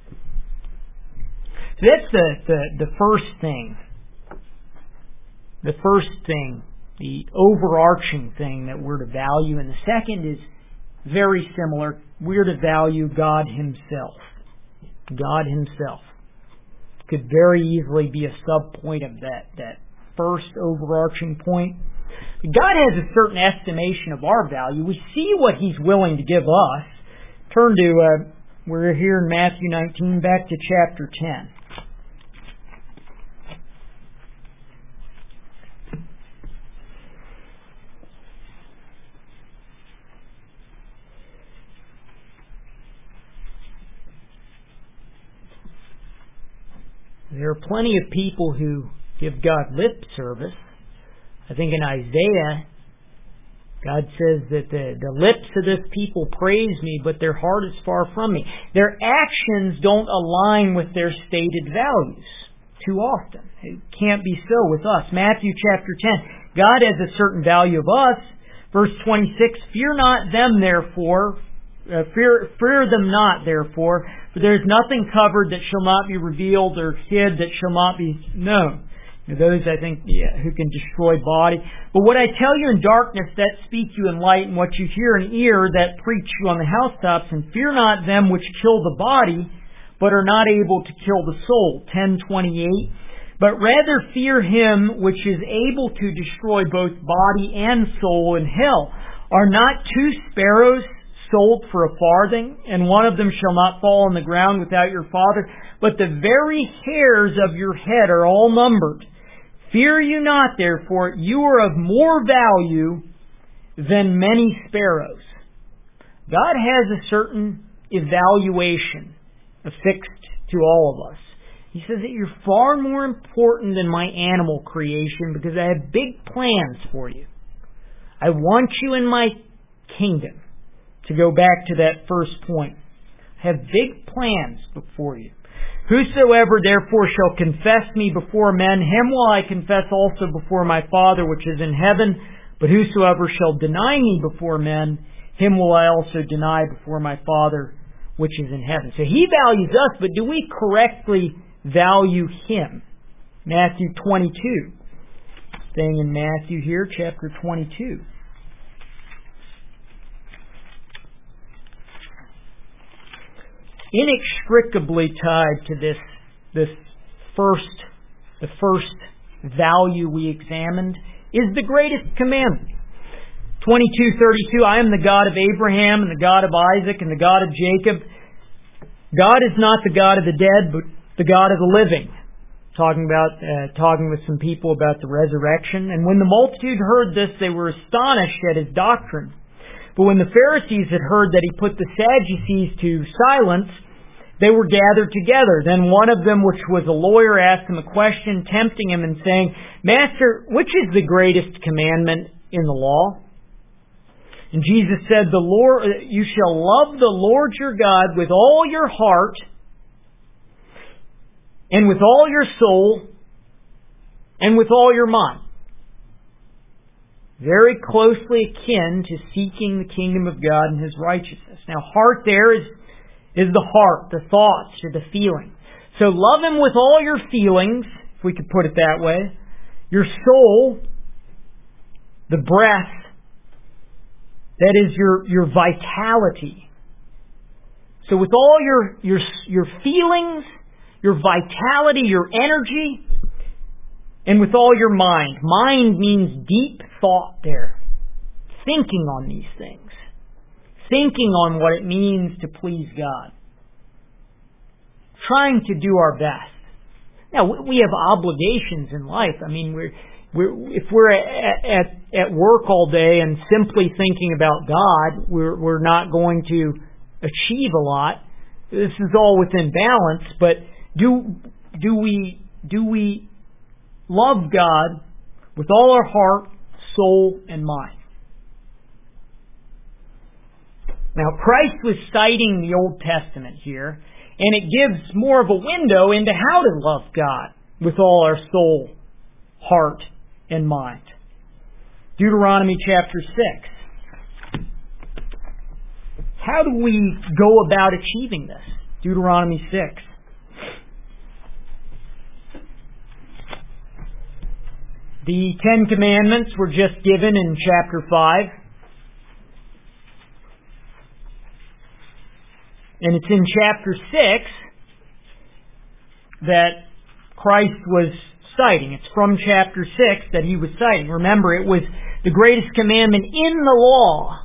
So that's the, the, the first thing. The first thing, the overarching thing that we're to value, and the second is very similar. We're to value God Himself. God Himself could very easily be a sub-point of that, that first overarching point. God has a certain estimation of our value. We see what He's willing to give us. Turn to, uh, we're here in Matthew nineteen, back to chapter ten. There are plenty of people who give God lip service. I think in Isaiah, God says that the, the lips of this people praise me, but their heart is far from me. Their actions don't align with their stated values too often. It can't be so with us. Matthew chapter ten, God has a certain value of us. Verse twenty-six, fear not them therefore, uh, fear, fear them not therefore, for there is nothing covered that shall not be revealed, or hid that shall not be known. Those, I think, yeah, who can destroy body. But what I tell you in darkness, that speak you in light, and what you hear in ear, that preach you on the housetops. And fear not them which kill the body, but are not able to kill the soul. ten twenty-eight. But rather fear Him which is able to destroy both body and soul in hell. Are not two sparrows sold for a farthing, and one of them shall not fall on the ground without your Father? But the very hairs of your head are all numbered. Fear you not, therefore, you are of more value than many sparrows. God has a certain evaluation affixed to all of us. He says that you're far more important than my animal creation because I have big plans for you. I want you in my kingdom. To go back to that first point, I have big plans before you. Whosoever therefore shall confess me before men, him will I confess also before my Father which is in heaven. But whosoever shall deny me before men, him will I also deny before my Father which is in heaven. So He values us, but do we correctly value Him? Matthew twenty-two. Staying in Matthew here, chapter twenty-two. Inextricably tied to this, this first, the first value we examined is the greatest commandment. twenty-two thirty-two, I am the God of Abraham and the God of Isaac and the God of Jacob. God is not the God of the dead, but the God of the living. Talking about, uh, talking with some people about the resurrection. And when the multitude heard this, they were astonished at His doctrine. But when the Pharisees had heard that He put the Sadducees to silence, they were gathered together. Then one of them, which was a lawyer, asked Him a question, tempting Him and saying, Master, which is the greatest commandment in the law? And Jesus said, "The Lord, you shall love the Lord your God with all your heart, and with all your soul, and with all your mind." Very closely akin to seeking the kingdom of God and His righteousness. Now, heart there is, is the heart, the thoughts, or the feeling. So love Him with all your feelings, if we could put it that way. Your soul, the breath, that is your, your vitality. So with all your, your, your feelings, your vitality, your energy, and with all your mind. Mind means deep thought there. Thinking on these things. Thinking on what it means to please God. Trying to do our best. Now, we have obligations in life. I mean, we're, we're if we're at, at, at work all day and simply thinking about God, we're, we're not going to achieve a lot. This is all within balance, but do, do we, do we love God with all our heart, soul, and mind? Now, Christ was citing the Old Testament here, and it gives more of a window into how to love God with all our soul, heart, and mind. Deuteronomy chapter six. How do we go about achieving this? Deuteronomy six. The Ten Commandments were just given in chapter five. And it's in chapter six that Christ was citing. It's from chapter six that He was citing. Remember, it was the greatest commandment in the law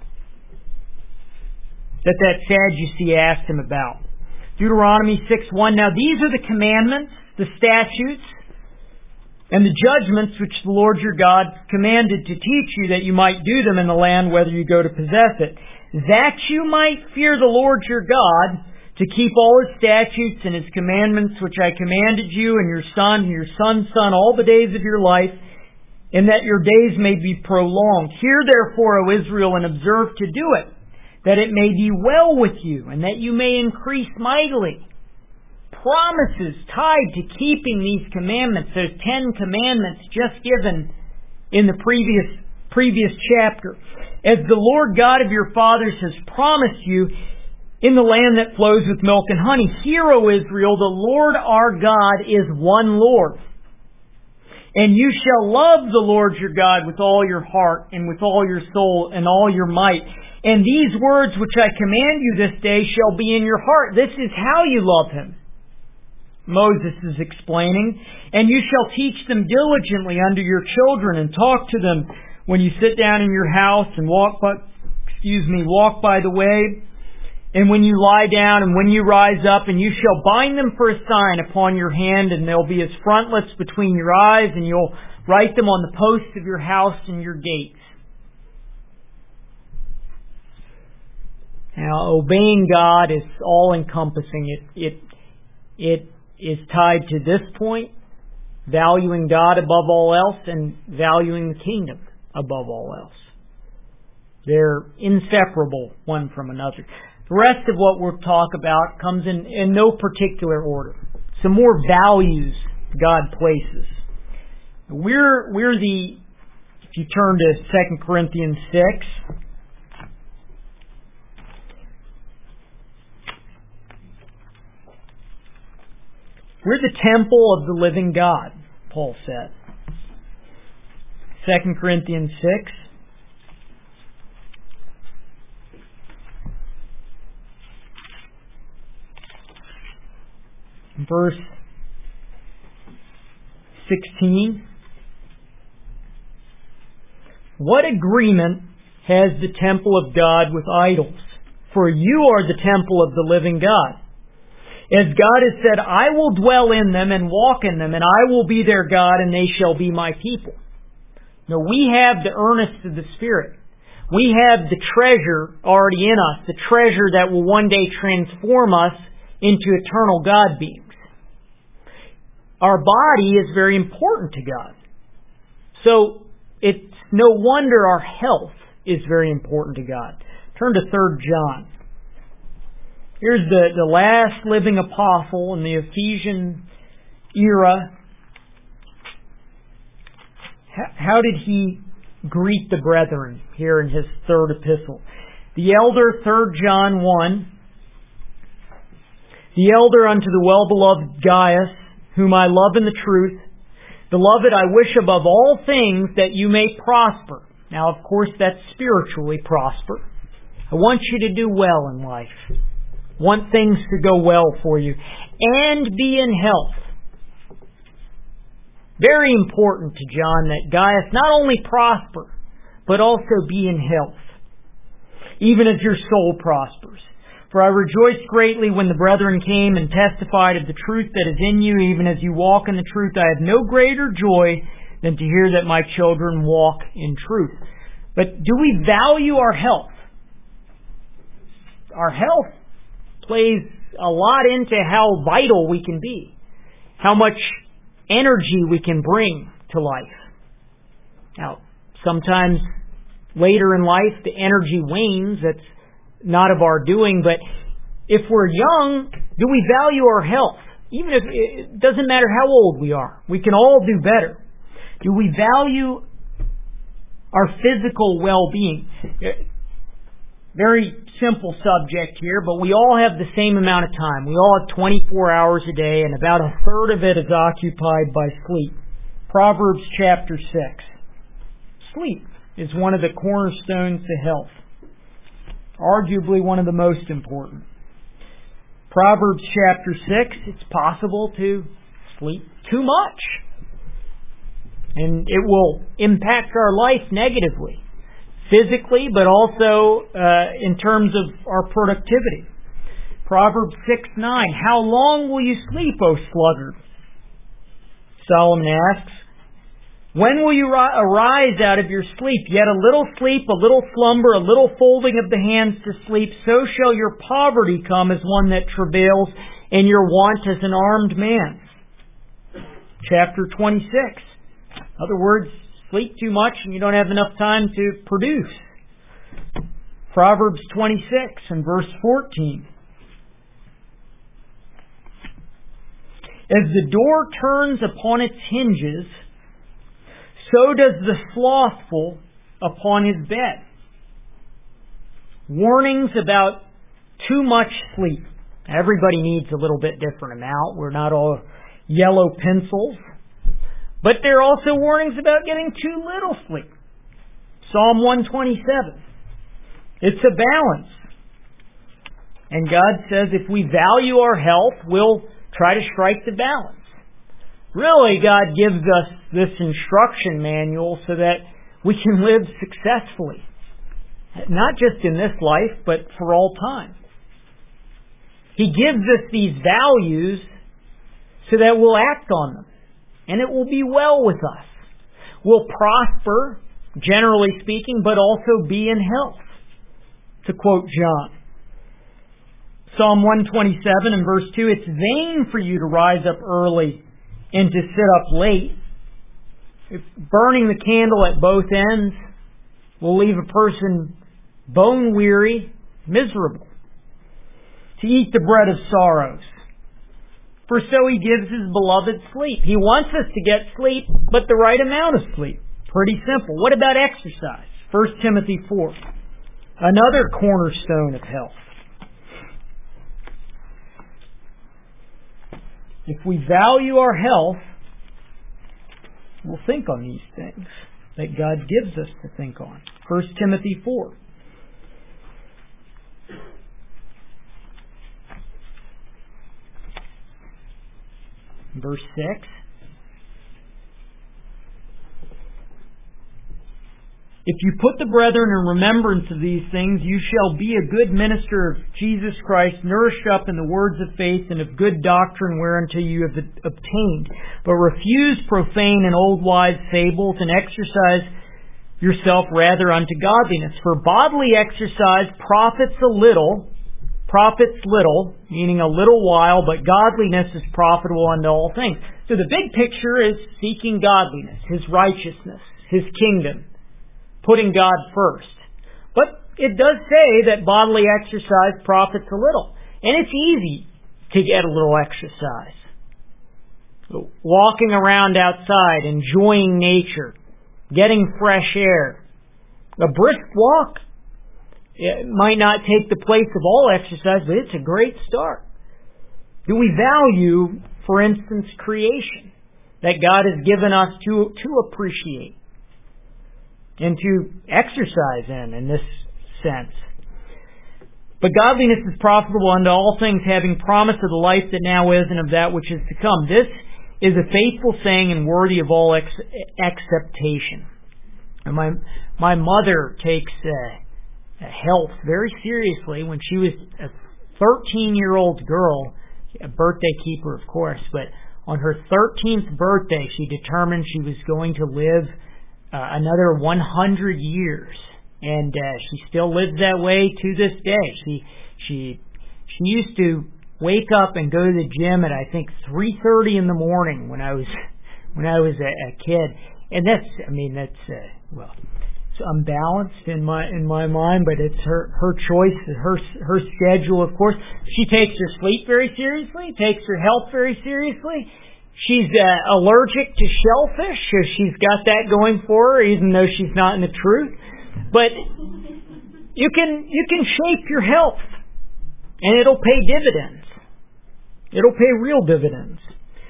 that that Sadducee asked Him about. Deuteronomy six one. Now these are the commandments, the statutes, and the judgments which the Lord your God commanded to teach you, that you might do them in the land whether you go to possess it, that you might fear the Lord your God, to keep all His statutes and His commandments which I commanded you and your son and your son's son all the days of your life, and that your days may be prolonged. Hear therefore, O Israel, and observe to do it, that it may be well with you, and that you may increase mightily. Promises tied to keeping these commandments, those Ten Commandments just given in the previous previous chapter. As the Lord God of your fathers has promised you in the land that flows with milk and honey. Hear, O Israel, the Lord our God is one Lord. And you shall love the Lord your God with all your heart and with all your soul and all your might. And these words which I command you this day shall be in your heart. This is how you love Him. Moses is explaining. And you shall teach them diligently unto your children, and talk to them when you sit down in your house and walk by, excuse me, walk by the way, and when you lie down and when you rise up, and you shall bind them for a sign upon your hand, and they'll be as frontlets between your eyes, and you'll write them on the posts of your house and your gates. Now, obeying God is all-encompassing. It, it, it is tied to this point, valuing God above all else and valuing the kingdom above all else. They're inseparable one from another. The rest of what we'll talk about comes in, in no particular order. some more values God places. We're, we're the, if you turn to Second Corinthians six, we're the temple of the living God, Paul said. Second Corinthians six. Verse sixteen. What agreement has the temple of God with idols? For you are the temple of the living God. As God has said, I will dwell in them and walk in them, and I will be their God, and they shall be my people. Now we have the earnest of the Spirit. We have the treasure already in us, the treasure that will one day transform us into eternal God beings. Our body is very important to God. So it's no wonder our health is very important to God. Turn to Third John. Here's the, the last living apostle in the Ephesian era. How did he greet the brethren here in his third epistle? The elder, Third John one. The elder unto the well-beloved Gaius, whom I love in the truth. Beloved, I wish above all things that you may prosper. Now, of course, that's spiritually prosper. I want you to do well in life. Want things to go well for you. And be in health. Very important to John that Gaius not only prosper, but also be in health. Even as your soul prospers. For I rejoiced greatly when the brethren came and testified of the truth that is in you, even as you walk in the truth. I have no greater joy than to hear that my children walk in truth. But do we value our health? Our health plays a lot into how vital we can be. How much energy we can bring to life. Now, sometimes later in life the energy wanes. That's not of our doing, but if we're young, do we value our health? Even if it doesn't matter how old we are, we can all do better. Do we value our physical well-being? Very simple subject here, but we all have the same amount of time. We all have twenty-four hours a day, and about a third of it is occupied by sleep. Proverbs chapter six. Sleep is one of the cornerstones to health. Arguably one of the most important. Proverbs chapter six, it's possible to sleep too much. And it will impact our life negatively. Physically, but also uh, in terms of our productivity. Proverbs six nine, how long will you sleep, O sluggard? Solomon asks, when will you ri- arise out of your sleep? Yet a little sleep, a little slumber, a little folding of the hands to sleep, so shall your poverty come as one that travails, and your want as an armed man. Chapter twenty-six. In other words, sleep too much and you don't have enough time to produce. Proverbs twenty-six and verse fourteen. As the door turns upon its hinges, so does the slothful upon his bed. Warnings about too much sleep. Everybody needs a little bit different amount. We're not all yellow pencils. But there are also warnings about getting too little sleep. Psalm one twenty-seven. It's a balance. And God says if we value our health, we'll try to strike the balance. Really, God gives us this instruction manual so that we can live successfully. Not just in this life, but for all time. He gives us these values so that we'll act on them. And it will be well with us. We'll prosper, generally speaking, but also be in health. To quote John. Psalm one twenty-seven and verse two, it's vain for you to rise up early and to sit up late. If burning the candle at both ends will leave a person bone weary, miserable. To eat the bread of sorrows, For so He gives His beloved sleep. He wants us to get sleep, but the right amount of sleep. Pretty simple. What about exercise? First Timothy four. Another cornerstone of health. If we value our health, we'll think on these things that God gives us to think on. First Timothy four. Verse six. If you put the brethren in remembrance of these things, you shall be a good minister of Jesus Christ, nourished up in the words of faith and of good doctrine whereunto you have obtained. But refuse profane and old wise fables, and exercise yourself rather unto godliness. For bodily exercise profits a little, profits little, meaning a little while, but godliness is profitable unto all things. So the big picture is seeking godliness, His righteousness, His kingdom. Putting God first. But it does say that bodily exercise profits a little. And it's easy to get a little exercise. Walking around outside, enjoying nature, getting fresh air. A brisk walk, it might not take the place of all exercise, but it's a great start. Do we value, for instance, creation that God has given us to, to appreciate and to exercise in, in this sense? But godliness is profitable unto all things, having promise of the life that now is and of that which is to come. This is a faithful saying and worthy of all ex- acceptation. And my my mother takes uh, health very seriously. When she was a thirteen-year-old girl, a birthday keeper, of course, but on her thirteenth birthday, she determined she was going to live Uh, another one hundred years, and uh, she still lives that way to this day. She she she used to wake up and go to the gym at I think three thirty in the morning when I was when I was a, a kid, and that's I mean that's uh, well, it's unbalanced in my in my mind, but it's her her choice, her her schedule. Of course, she takes her sleep very seriously, takes her health very seriously. She's uh, allergic to shellfish, so she's got that going for her, even though she's not in the truth. But you can you can shape your health, and it'll pay dividends. It'll pay real dividends.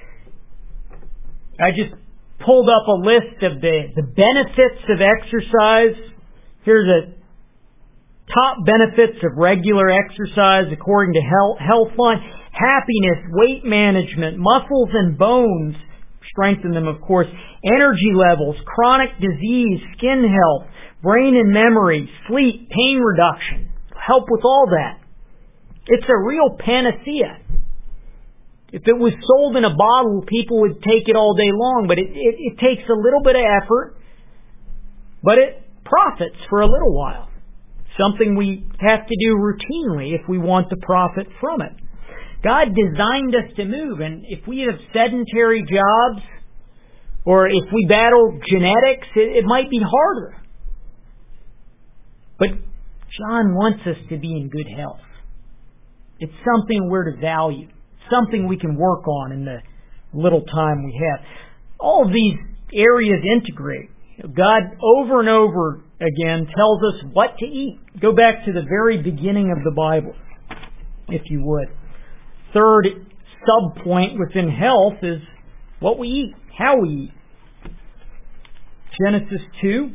I just pulled up a list of the, the benefits of exercise. Here's the top benefits of regular exercise according to Health, Healthline. Happiness, weight management, muscles and bones, strengthen them of course, energy levels, chronic disease, skin health, brain and memory, sleep, pain reduction, help with all that. It's a real panacea. If it was sold in a bottle, people would take it all day long, but it, it, it takes a little bit of effort, but it profits for a little while. Something we have to do routinely if we want to profit from it. God designed us to move, and if we have sedentary jobs, or if we battle genetics, it, it might be harder. But John wants us to be in good health. It's something we're to value, something we can work on in the little time we have. All of these areas integrate. God over and over again tells us what to eat. Go back to the very beginning of the Bible, if you would. Third sub-point within health is what we eat, how we eat. Genesis two.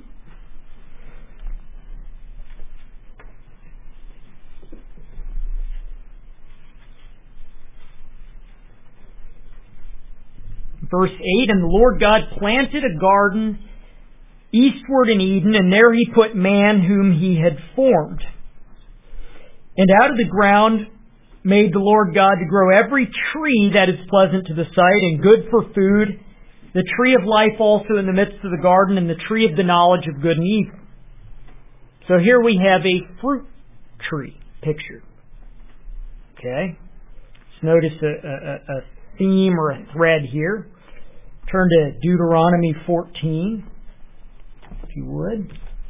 Verse eight, and the Lord God planted a garden eastward in Eden, and there He put man whom He had formed. And out of the ground made the Lord God to grow every tree that is pleasant to the sight and good for food, the tree of life also in the midst of the garden, and the tree of the knowledge of good and evil. So here we have a fruit tree picture. Okay? Let's notice a, a, a theme or a thread here. Turn to Deuteronomy fourteen, if you would.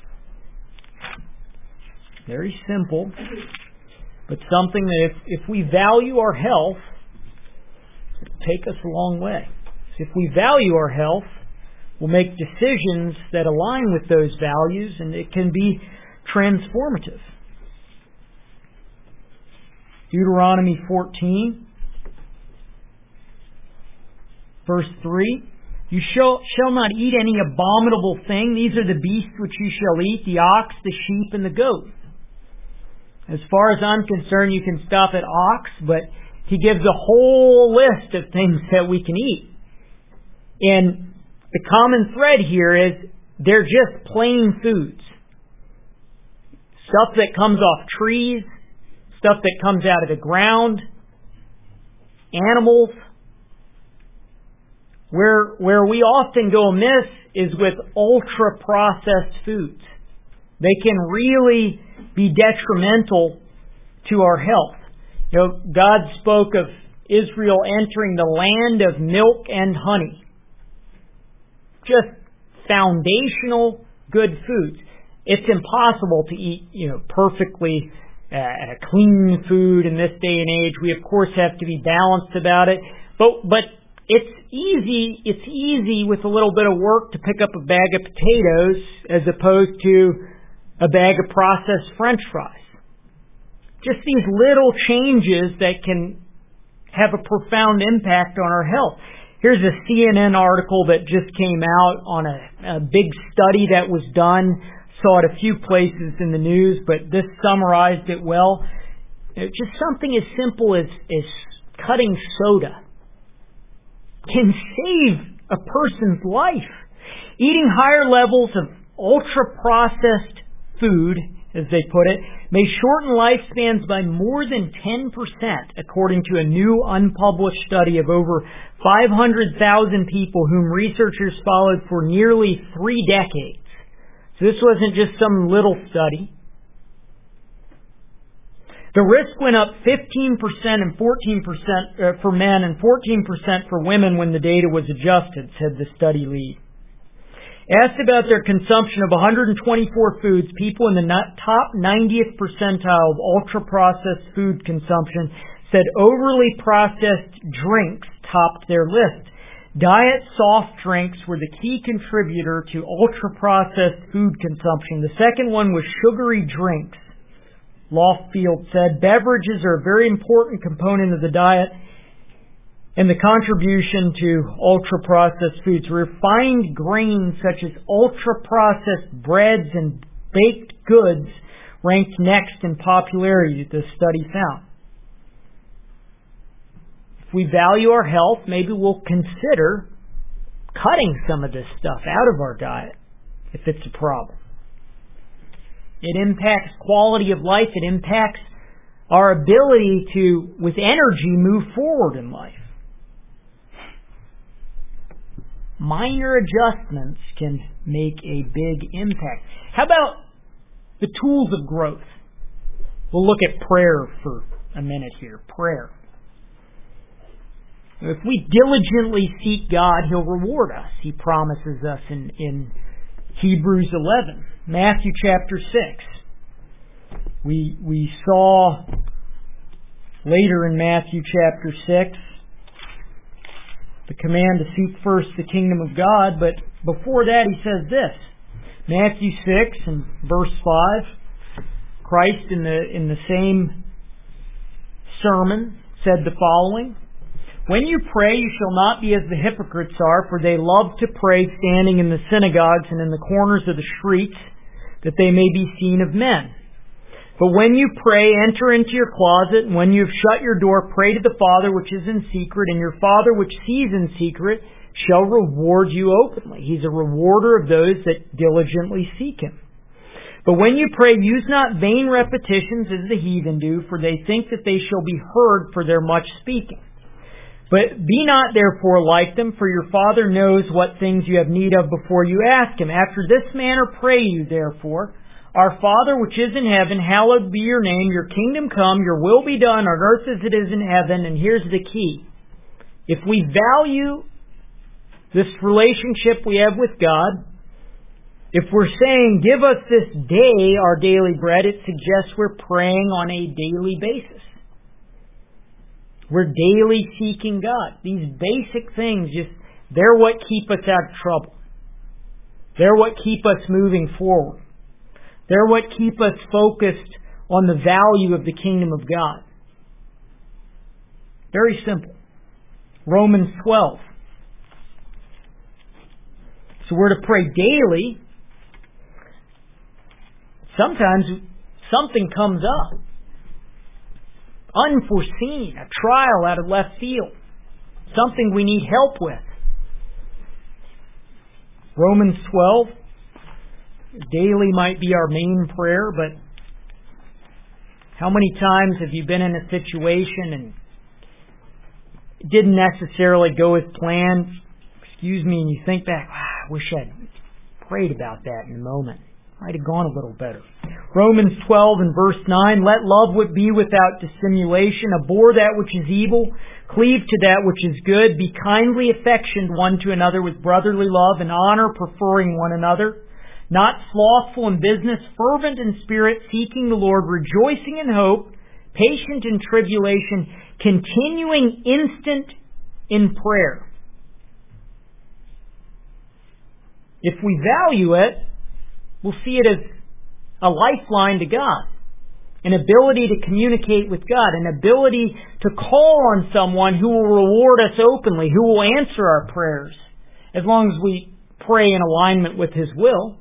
Very simple. But something that if, if we value our health, take us a long way. So if we value our health, we'll make decisions that align with those values, and it can be transformative. Deuteronomy fourteen, verse three. You shall, shall not eat any abominable thing. These are the beasts which you shall eat, the ox, the sheep, and the goat. As far as I'm concerned, you can stop at ox, but he gives a whole list of things that we can eat. And the common thread here is they're just plain foods. Stuff that comes off trees, stuff that comes out of the ground, animals. Where where we often go amiss is with ultra-processed foods. They can really be detrimental to our health. You know, God spoke of Israel entering the land of milk and honey. Just foundational good foods. It's impossible to eat, you know, perfectly uh, clean food in this day and age. We of course have to be balanced about it, but but it's easy. It's easy with a little bit of work to pick up a bag of potatoes as opposed to a bag of processed French fries. Just these little changes that can have a profound impact on our health. Here's a C N N article that just came out on a, a big study that was done. Saw it a few places in the news, but this summarized it well. It's just something as simple as, as cutting soda can save a person's life. Eating higher levels of ultra-processed food, as they put it, may shorten lifespans by more than ten percent, according to a new unpublished study of over five hundred thousand people whom researchers followed for nearly three decades. So this wasn't just some little study. The risk went up fifteen percent and fourteen percent for men and fourteen percent for women when the data was adjusted, said the study lead. Asked about their consumption of one hundred twenty-four foods, people in the top ninetieth percentile of ultra-processed food consumption said overly processed drinks topped their list. Diet soft drinks were the key contributor to ultra-processed food consumption. The second one was sugary drinks. Loffield said, beverages are a very important component of the diet and the contribution to ultra-processed foods. Refined grains such as ultra-processed breads and baked goods ranked next in popularity, the study found. If we value our health, maybe we'll consider cutting some of this stuff out of our diet if it's a problem. It impacts quality of life. It impacts our ability to, with energy, move forward in life. Minor adjustments can make a big impact. How about the tools of growth? We'll look at prayer for a minute here. Prayer. If we diligently seek God, He'll reward us. He promises us in, in Hebrews eleven. Matthew chapter six. We we saw later in Matthew chapter six the command to seek first the kingdom of God, but before that he says this. Matthew six and verse five. Christ in the in the same sermon said the following: when you pray, you shall not be as the hypocrites are, for they love to pray standing in the synagogues and in the corners of the streets, that they may be seen of men. But when you pray, enter into your closet, and when you have shut your door, pray to the Father which is in secret, and your Father which sees in secret shall reward you openly. He's a rewarder of those that diligently seek Him. But when you pray, use not vain repetitions as the heathen do, for they think that they shall be heard for their much speaking. But be not therefore like them, for your Father knows what things you have need of before you ask Him. After this manner pray you, therefore, Our Father which is in heaven, hallowed be your name, your kingdom come, your will be done on earth as it is in heaven. And here's the key. If we value this relationship we have with God, if we're saying, give us this day our daily bread, it suggests we're praying on a daily basis. We're daily seeking God. These basic things, just they're what keep us out of trouble. They're what keep us moving forward. They're what keep us focused on the value of the kingdom of God. Very simple. Romans twelve. So we're to pray daily. Sometimes something comes up. Unforeseen, a trial out of left field. Something we need help with. Romans twelve. Daily might be our main prayer, but how many times have you been in a situation and it didn't necessarily go as planned? Excuse me, and you think back, wow, I wish I'd prayed about that in a moment. Might have gone a little better. Romans twelve and verse nine, let love be without dissimulation, abhor that which is evil, cleave to that which is good, be kindly affectioned one to another with brotherly love and honor, preferring one another, not slothful in business, fervent in spirit, seeking the Lord, rejoicing in hope, patient in tribulation, continuing instant in prayer. If we value it, we'll see it as a lifeline to God, an ability to communicate with God, an ability to call on someone who will reward us openly, who will answer our prayers, as long as we pray in alignment with His will.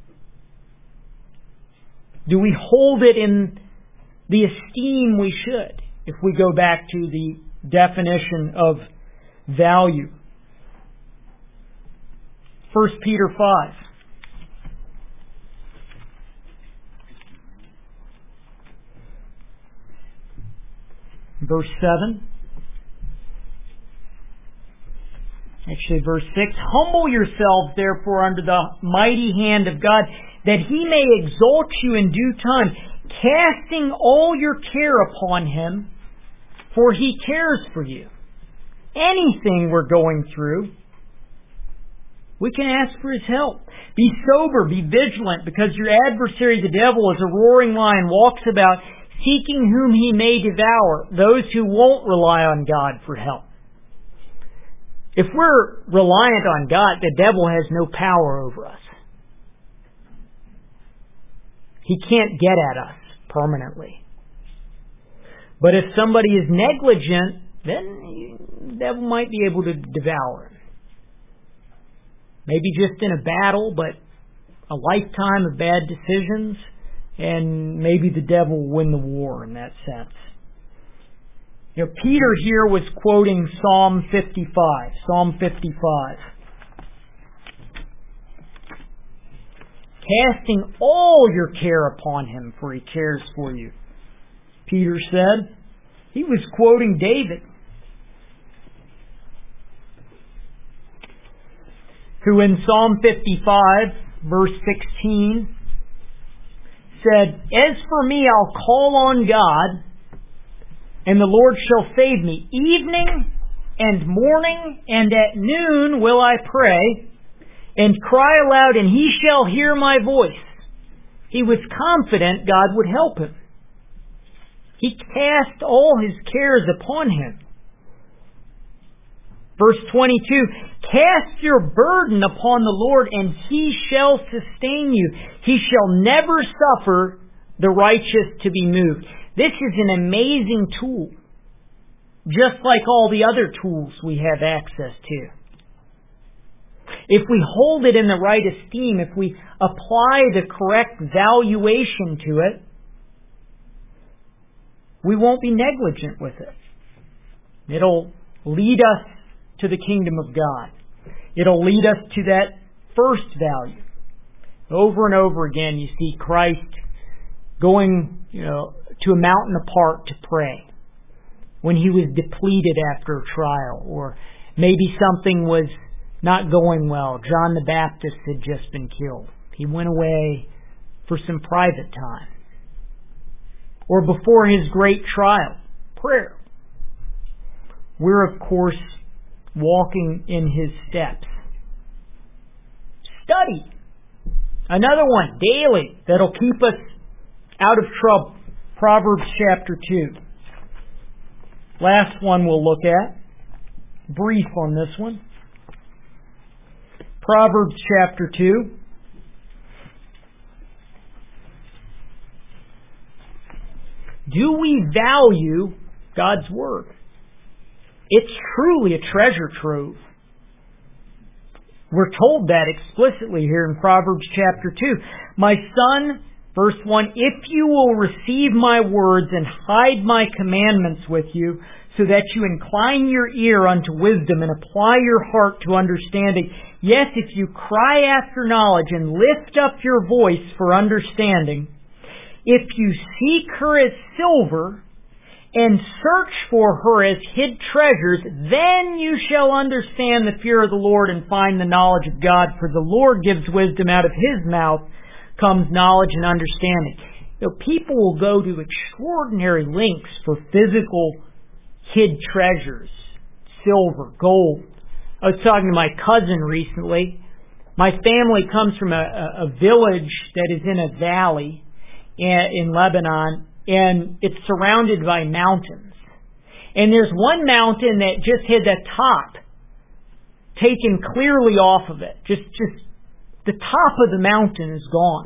Do we hold it in the esteem we should, if we go back to the definition of value? First Peter five. Verse seven. Actually, verse six. Humble yourselves, therefore, under the mighty hand of God, that He may exalt you in due time, casting all your care upon Him, for He cares for you. Anything we're going through, we can ask for His help. Be sober, be vigilant, because your adversary, the devil, as a roaring lion, walks about, seeking whom he may devour, those who won't rely on God for help. If we're reliant on God, the devil has no power over us. He can't get at us permanently. But if somebody is negligent, then the devil might be able to devour him. Maybe just in a battle, but a lifetime of bad decisions, and maybe the devil will win the war in that sense. You know, Peter here was quoting Psalm fifty-five. Psalm fifty-five. Casting all your care upon Him, for He cares for you, Peter said. He was quoting David, who in Psalm fifty-five, verse sixteen, said, as for me, I'll call on God, and the Lord shall save me. Evening and morning and at noon will I pray, and cry aloud, and He shall hear my voice. He was confident God would help him. He cast all his cares upon Him. Verse twenty-two, cast your burden upon the Lord, and He shall sustain you. He shall never suffer the righteous to be moved. This is an amazing tool, just like all the other tools we have access to. If we hold it in the right esteem, if we apply the correct valuation to it, we won't be negligent with it. It'll lead us to the kingdom of God. It'll lead us to that first value. Over and over again, you see Christ going, you know, to a mountain apart to pray when He was depleted after a trial, or maybe something was not going well. John the Baptist had just been killed. He went away for some private time. Or before his great trial, prayer. We're, of course, walking in His steps. Study. Another one, daily, that'll keep us out of trouble. Proverbs chapter two. Last one we'll look at. Brief on this one. Proverbs chapter two. Do we value God's Word? It's truly a treasure trove. We're told that explicitly here in Proverbs chapter two. My son, verse one, if you will receive my words and hide my commandments with you, so that you incline your ear unto wisdom and apply your heart to understanding. Yes, if you cry after knowledge and lift up your voice for understanding, if you seek her as silver and search for her as hid treasures, then you shall understand the fear of the Lord and find the knowledge of God. For the Lord gives wisdom, out of His mouth comes knowledge and understanding. You know, people will go to extraordinary lengths for physical hid treasures, silver, gold. I was talking to my cousin recently. My family comes from a, a village that is in a valley in Lebanon, and it's surrounded by mountains. And there's one mountain that just had the top taken clearly off of it. Just, just the top of the mountain is gone.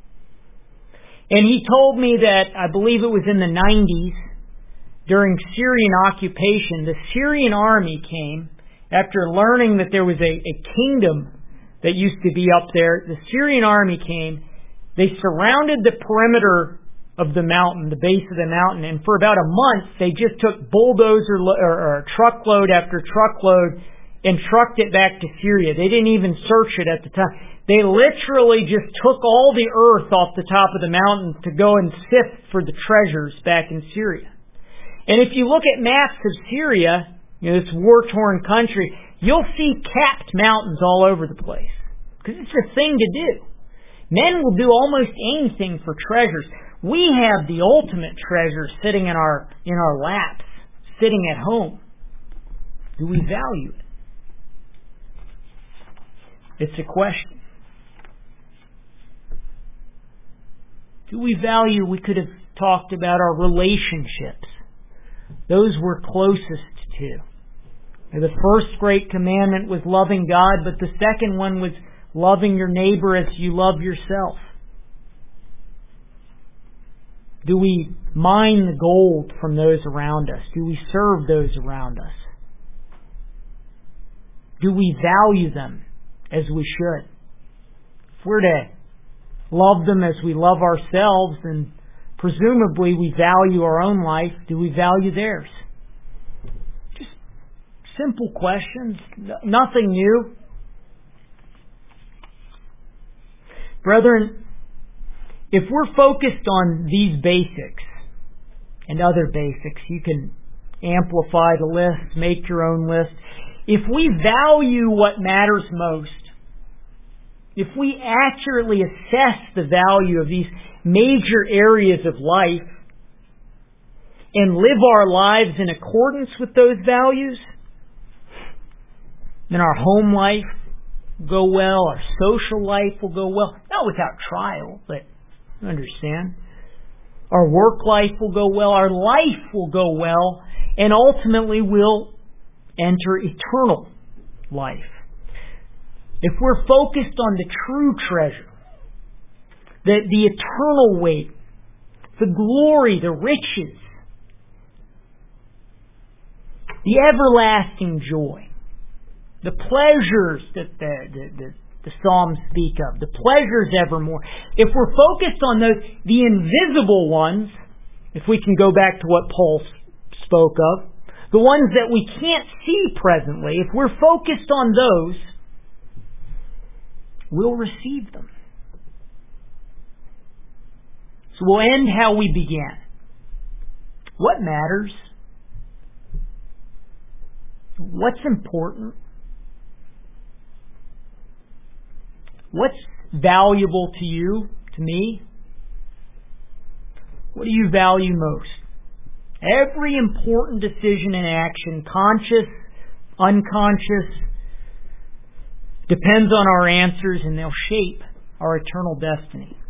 And he told me that, I believe it was in the nineties, during Syrian occupation, the Syrian army came after learning that there was a, a kingdom that used to be up there. The Syrian army came. They surrounded the perimeter of the mountain, the base of the mountain, and for about a month they just took bulldozer or, or truckload after truckload and trucked it back to Syria. They didn't even search it at the time. They literally just took all the earth off the top of the mountain to go and sift for the treasures back in Syria. And if you look at maps of Syria, you know, this war-torn country, you'll see capped mountains all over the place. Because it's a thing to do. Men will do almost anything for treasures. We have the ultimate treasure sitting in our in our laps, sitting at home. Do we value it? It's a question. Do we value, we could have talked about our relationships. Those we're closest to. The first great commandment was loving God, but the second one was loving your neighbor as you love yourself. Do we mine the gold from those around us? Do we serve those around us? Do we value them as we should? If we're to love them as we love ourselves, then presumably we value our own life. Do we value theirs? Just simple questions. Nothing new. Brethren, if we're focused on these basics and other basics, you can amplify the list, make your own list. If we value what matters most, if we accurately assess the value of these major areas of life and live our lives in accordance with those values, then our home life will go well, our social life will go well, not without trial, but you understand. Our work life will go well, our life will go well, and ultimately we'll enter eternal life. If we're focused on the true treasure, the, the eternal weight, the glory, the riches, the everlasting joy, the pleasures that the, the, the, the Psalms speak of, the pleasures evermore. If we're focused on those, the invisible ones, if we can go back to what Paul spoke of, the ones that we can't see presently, if we're focused on those, we'll receive them. So we'll end how we began. What matters? What's important? What's valuable to you, to me? What do you value most? Every important decision and action, conscious, unconscious, depends on our answers, and they'll shape our eternal destiny.